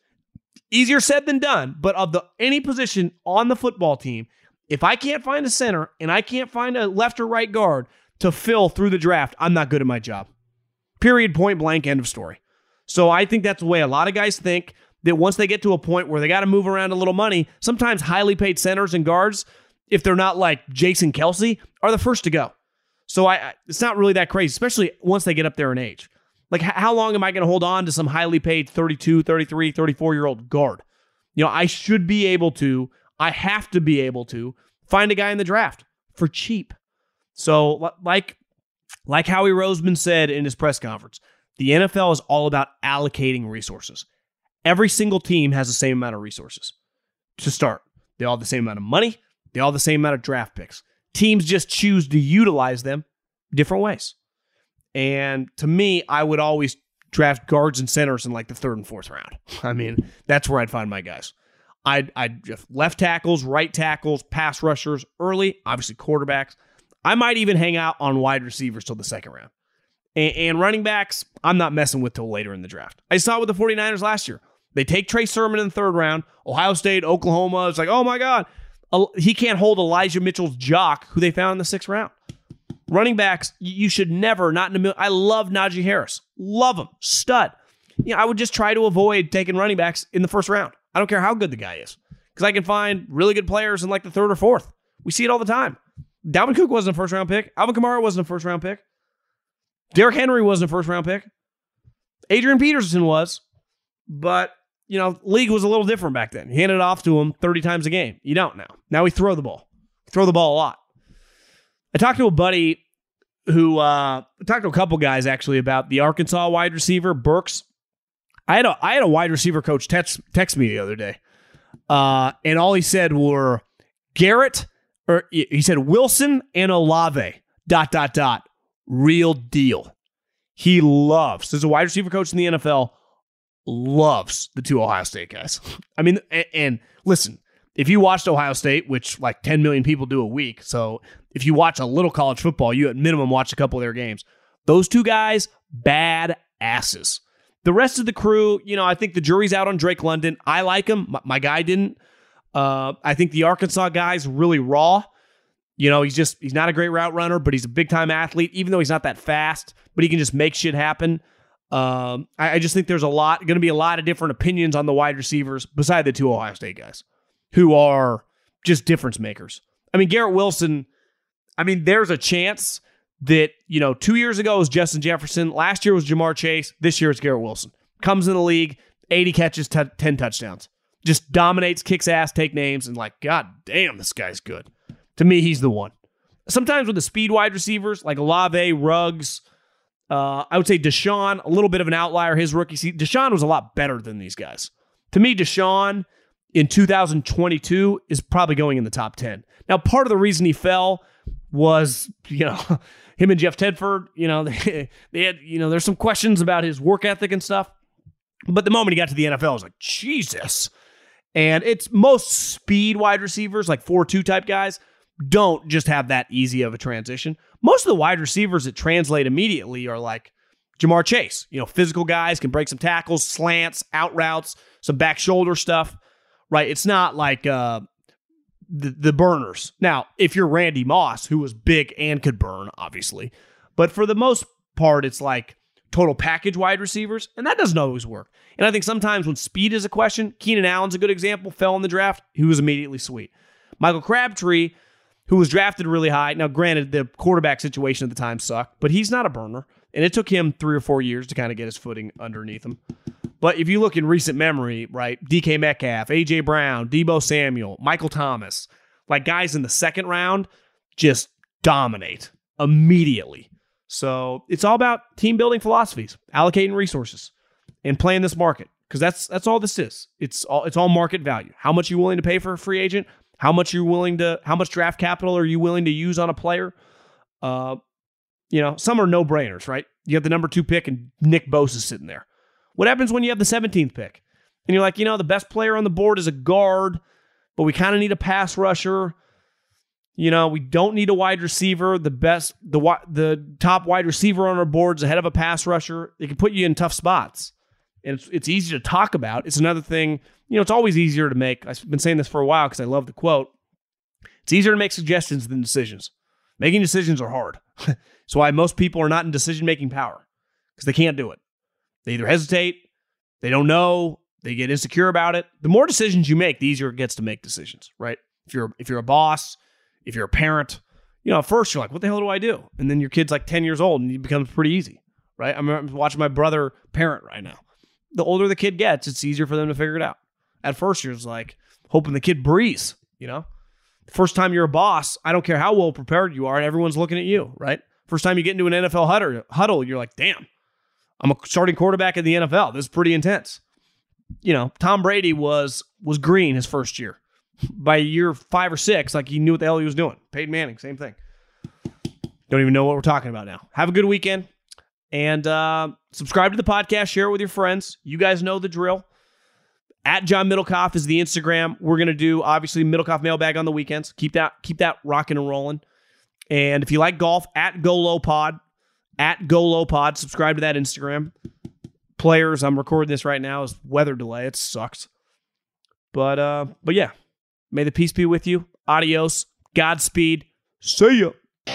Easier said than done, but of the any position on the football team, if I can't find a center and I can't find a left or right guard to fill through the draft, I'm not good at my job. Period, point blank, end of story. So I think that's the way a lot of guys think, that once they get to a point where they got to move around a little money, sometimes highly paid centers and guards, if they're not like Jason Kelce, are the first to go. So I, I it's not really that crazy, especially once they get up there in age. Like, h- how long am I going to hold on to some highly paid thirty-two, thirty-three, thirty-four-year-old guard? You know, I should be able to, I have to be able to find a guy in the draft for cheap. So like, like Howie Roseman said in his press conference, the N F L is all about allocating resources. Every single team has the same amount of resources to start. They all have the same amount of money. They all have the same amount of draft picks. Teams just choose to utilize them different ways. And to me, I would always draft guards and centers in like the third and fourth round. I mean, that's where I'd find my guys. I'd, I'd draft left tackles, right tackles, pass rushers early, obviously quarterbacks. I might even hang out on wide receivers till the second round. And, and running backs, I'm not messing with till later in the draft. I saw it with the 49ers last year. They take Trey Sermon in the third round. Ohio State, Oklahoma. It's like, oh my God. He can't hold Elijah Mitchell's jock, who they found in the sixth round. Running backs, you should never, not in a million. I love Najee Harris. Love him. Stud. You know, I would just try to avoid taking running backs in the first round. I don't care how good the guy is, because I can find really good players in like the third or fourth. We see it all the time. Dalvin Cook wasn't a first round pick. Alvin Kamara wasn't a first round pick. Derrick Henry wasn't a first round pick. Adrian Peterson was, but you know, league was a little different back then. You handed it off to him thirty times a game. You don't now. Now we throw the ball. Throw the ball a lot. I talked to a buddy who, uh, I talked to a couple guys actually about the Arkansas wide receiver, Burks. I had a, I had a wide receiver coach text, text me the other day. Uh, and all he said were Garrett, or he said Wilson and Olave, dot, dot, dot, real deal. He loves, there's a wide receiver coach in the N F L, loves the two Ohio State guys. I mean, and, and listen, if you watched Ohio State, which like ten million people do a week, so if you watch a little college football, you at minimum watch a couple of their games. Those two guys, bad asses. The rest of the crew, you know, I think the jury's out on Drake London. I like him. My, my guy didn't. Uh, I think the Arkansas guy's really raw. You know, he's just, he's not a great route runner, but he's a big-time athlete, even though he's not that fast, but he can just make shit happen. Um, I, I just think there's a lot, going to be a lot of different opinions on the wide receivers beside the two Ohio State guys who are just difference makers. I mean, Garrett Wilson, I mean, there's a chance that, you know, two years ago was Justin Jefferson. Last year was Jamar Chase. This year it's Garrett Wilson. Comes in the league, eighty catches, t- ten touchdowns. Just dominates, kicks ass, take names, and like, God damn, this guy's good. To me, he's the one. Sometimes with the speed wide receivers, like Olave, Ruggs, uh, I would say Deshaun, a little bit of an outlier his rookie season. Deshaun was a lot better than these guys. To me, Deshaun in two thousand twenty-two is probably going in the top ten. Now, part of the reason he fell was, you know, him and Jeff Tedford, you know, they, they had, you know, there's some questions about his work ethic and stuff. But the moment he got to the N F L, I was like, Jesus. And it's most speed wide receivers, like four two type guys, don't just have that easy of a transition. Most of the wide receivers that translate immediately are like Jamar Chase, you know, physical guys, can break some tackles, slants, out routes, some back shoulder stuff, right? It's not like uh, the, the burners. Now, if you're Randy Moss, who was big and could burn, obviously, but for the most part, it's like total package wide receivers, and that doesn't always work. And I think sometimes when speed is a question, Keenan Allen's a good example, fell in the draft, he was immediately sweet. Michael Crabtree, who was drafted really high, now granted, the quarterback situation at the time sucked, but he's not a burner, and it took him three or four years to kind of get his footing underneath him. But if you look in recent memory, right, D K Metcalf, A J Brown, Deebo Samuel, Michael Thomas, like guys in the second round just dominate immediately. So it's all about team building philosophies, allocating resources, and playing this market. Because that's that's all this is. It's all it's all market value. How much are you willing to pay for a free agent? How much you're willing to? How much draft capital are you willing to use on a player? Uh, you know, some are no brainers, right? You have the number two pick and Nick Bosa is sitting there. What happens when you have the seventeenth pick and you're like, you know, the best player on the board is a guard, but we kind of need a pass rusher. You know, we don't need a wide receiver. The best, the the top wide receiver on our board is ahead of a pass rusher. It can put you in tough spots. And it's, it's easy to talk about. It's another thing, you know, it's always easier to make. I've been saying this for a while because I love the quote. It's easier to make suggestions than decisions. Making decisions are hard. That's why most people are not in decision-making power because they can't do it. They either hesitate, they don't know, they get insecure about it. The more decisions you make, the easier it gets to make decisions, right? If you're if you're a boss, if you're a parent, you know, at first you're like, what the hell do I do? And then your kid's like ten years old and it becomes pretty easy, right? I'm watching my brother parent right now. The older the kid gets, it's easier for them to figure it out. At first, you're just like hoping the kid breathes, you know? The first time you're a boss, I don't care how well prepared you are, and everyone's looking at you, right? First time you get into an N F L huddle, you're like, damn, I'm a starting quarterback in the N F L. This is pretty intense. You know, Tom Brady was was green his first year. By year five or six, like he knew what the hell he was doing. Peyton Manning, same thing. Don't even know what we're talking about now. Have a good weekend. And uh, subscribe to the podcast. Share it with your friends. You guys know the drill. At John Middlecoff is the Instagram. We're going to do, obviously, Middlecoff Mailbag on the weekends. Keep that keep that rocking and rolling. And if you like golf, at GoLowPod. At GoLowPod. Subscribe to that Instagram. Players, I'm recording this right now. Is weather delay. It sucks. But, uh, but yeah. May the peace be with you. Adios. Godspeed. See ya.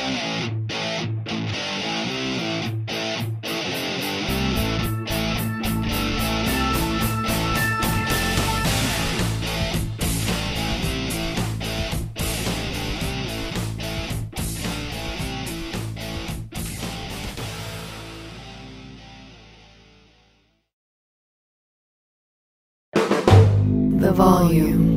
The volume.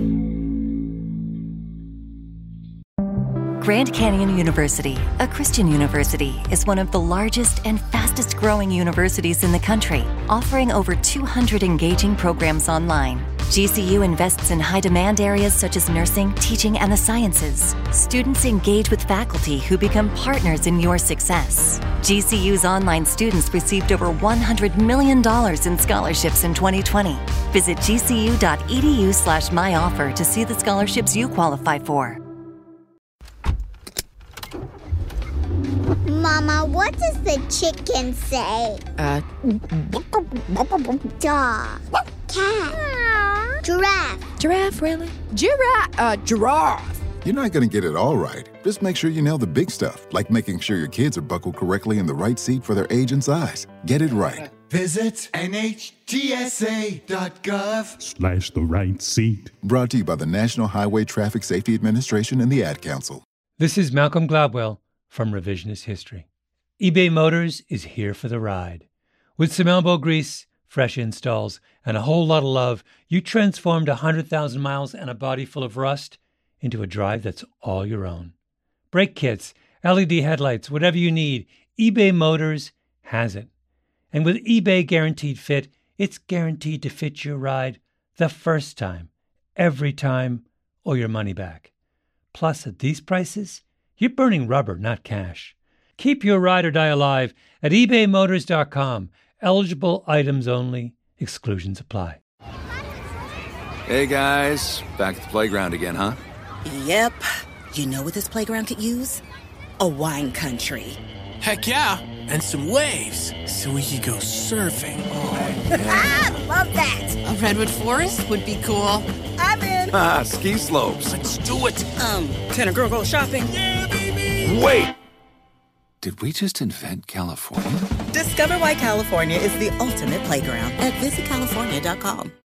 Grand Canyon University, a Christian university, is one of the largest and fastest growing universities in the country, offering over two hundred engaging programs online. G C U invests in high-demand areas such as nursing, teaching, and the sciences. Students engage with faculty who become partners in your success. G C U's online students received over one hundred million dollars in scholarships in twenty twenty. Visit gcu.edu slash myoffer to see the scholarships you qualify for. Mama, what does the chicken say? Uh, Dog. Cat. Giraffe. Giraffe, really? Giraffe. Uh, giraffe. You're not going to get it all right. Just make sure you nail the big stuff, like making sure your kids are buckled correctly in the right seat for their age and size. Get it right. Visit N H T S A dot gov slash the right seat. Brought to you by the National Highway Traffic Safety Administration and the Ad Council. This is Malcolm Gladwell from Revisionist History. eBay Motors is here for the ride. With some elbow grease, fresh installs, and a whole lot of love, you transformed one hundred thousand miles and a body full of rust into a drive that's all your own. Brake kits, L E D headlights, whatever you need, eBay Motors has it. And with eBay Guaranteed Fit, it's guaranteed to fit your ride the first time, every time, or your money back. Plus, at these prices, you're burning rubber, not cash. Keep your ride or die alive at ebay motors dot com. Eligible items only. Exclusions apply. Hey, guys. Back at the playground again, huh? Yep. You know what this playground could use? A wine country. Heck yeah. And some waves so we could go surfing. Oh, yeah. Ah, love that. A redwood forest would be cool. I'm in. Ah, ski slopes. Let's do it. Um, can a girl go shopping? Yeah, baby. Wait. Did we just invent California? Discover why California is the ultimate playground at visit california dot com.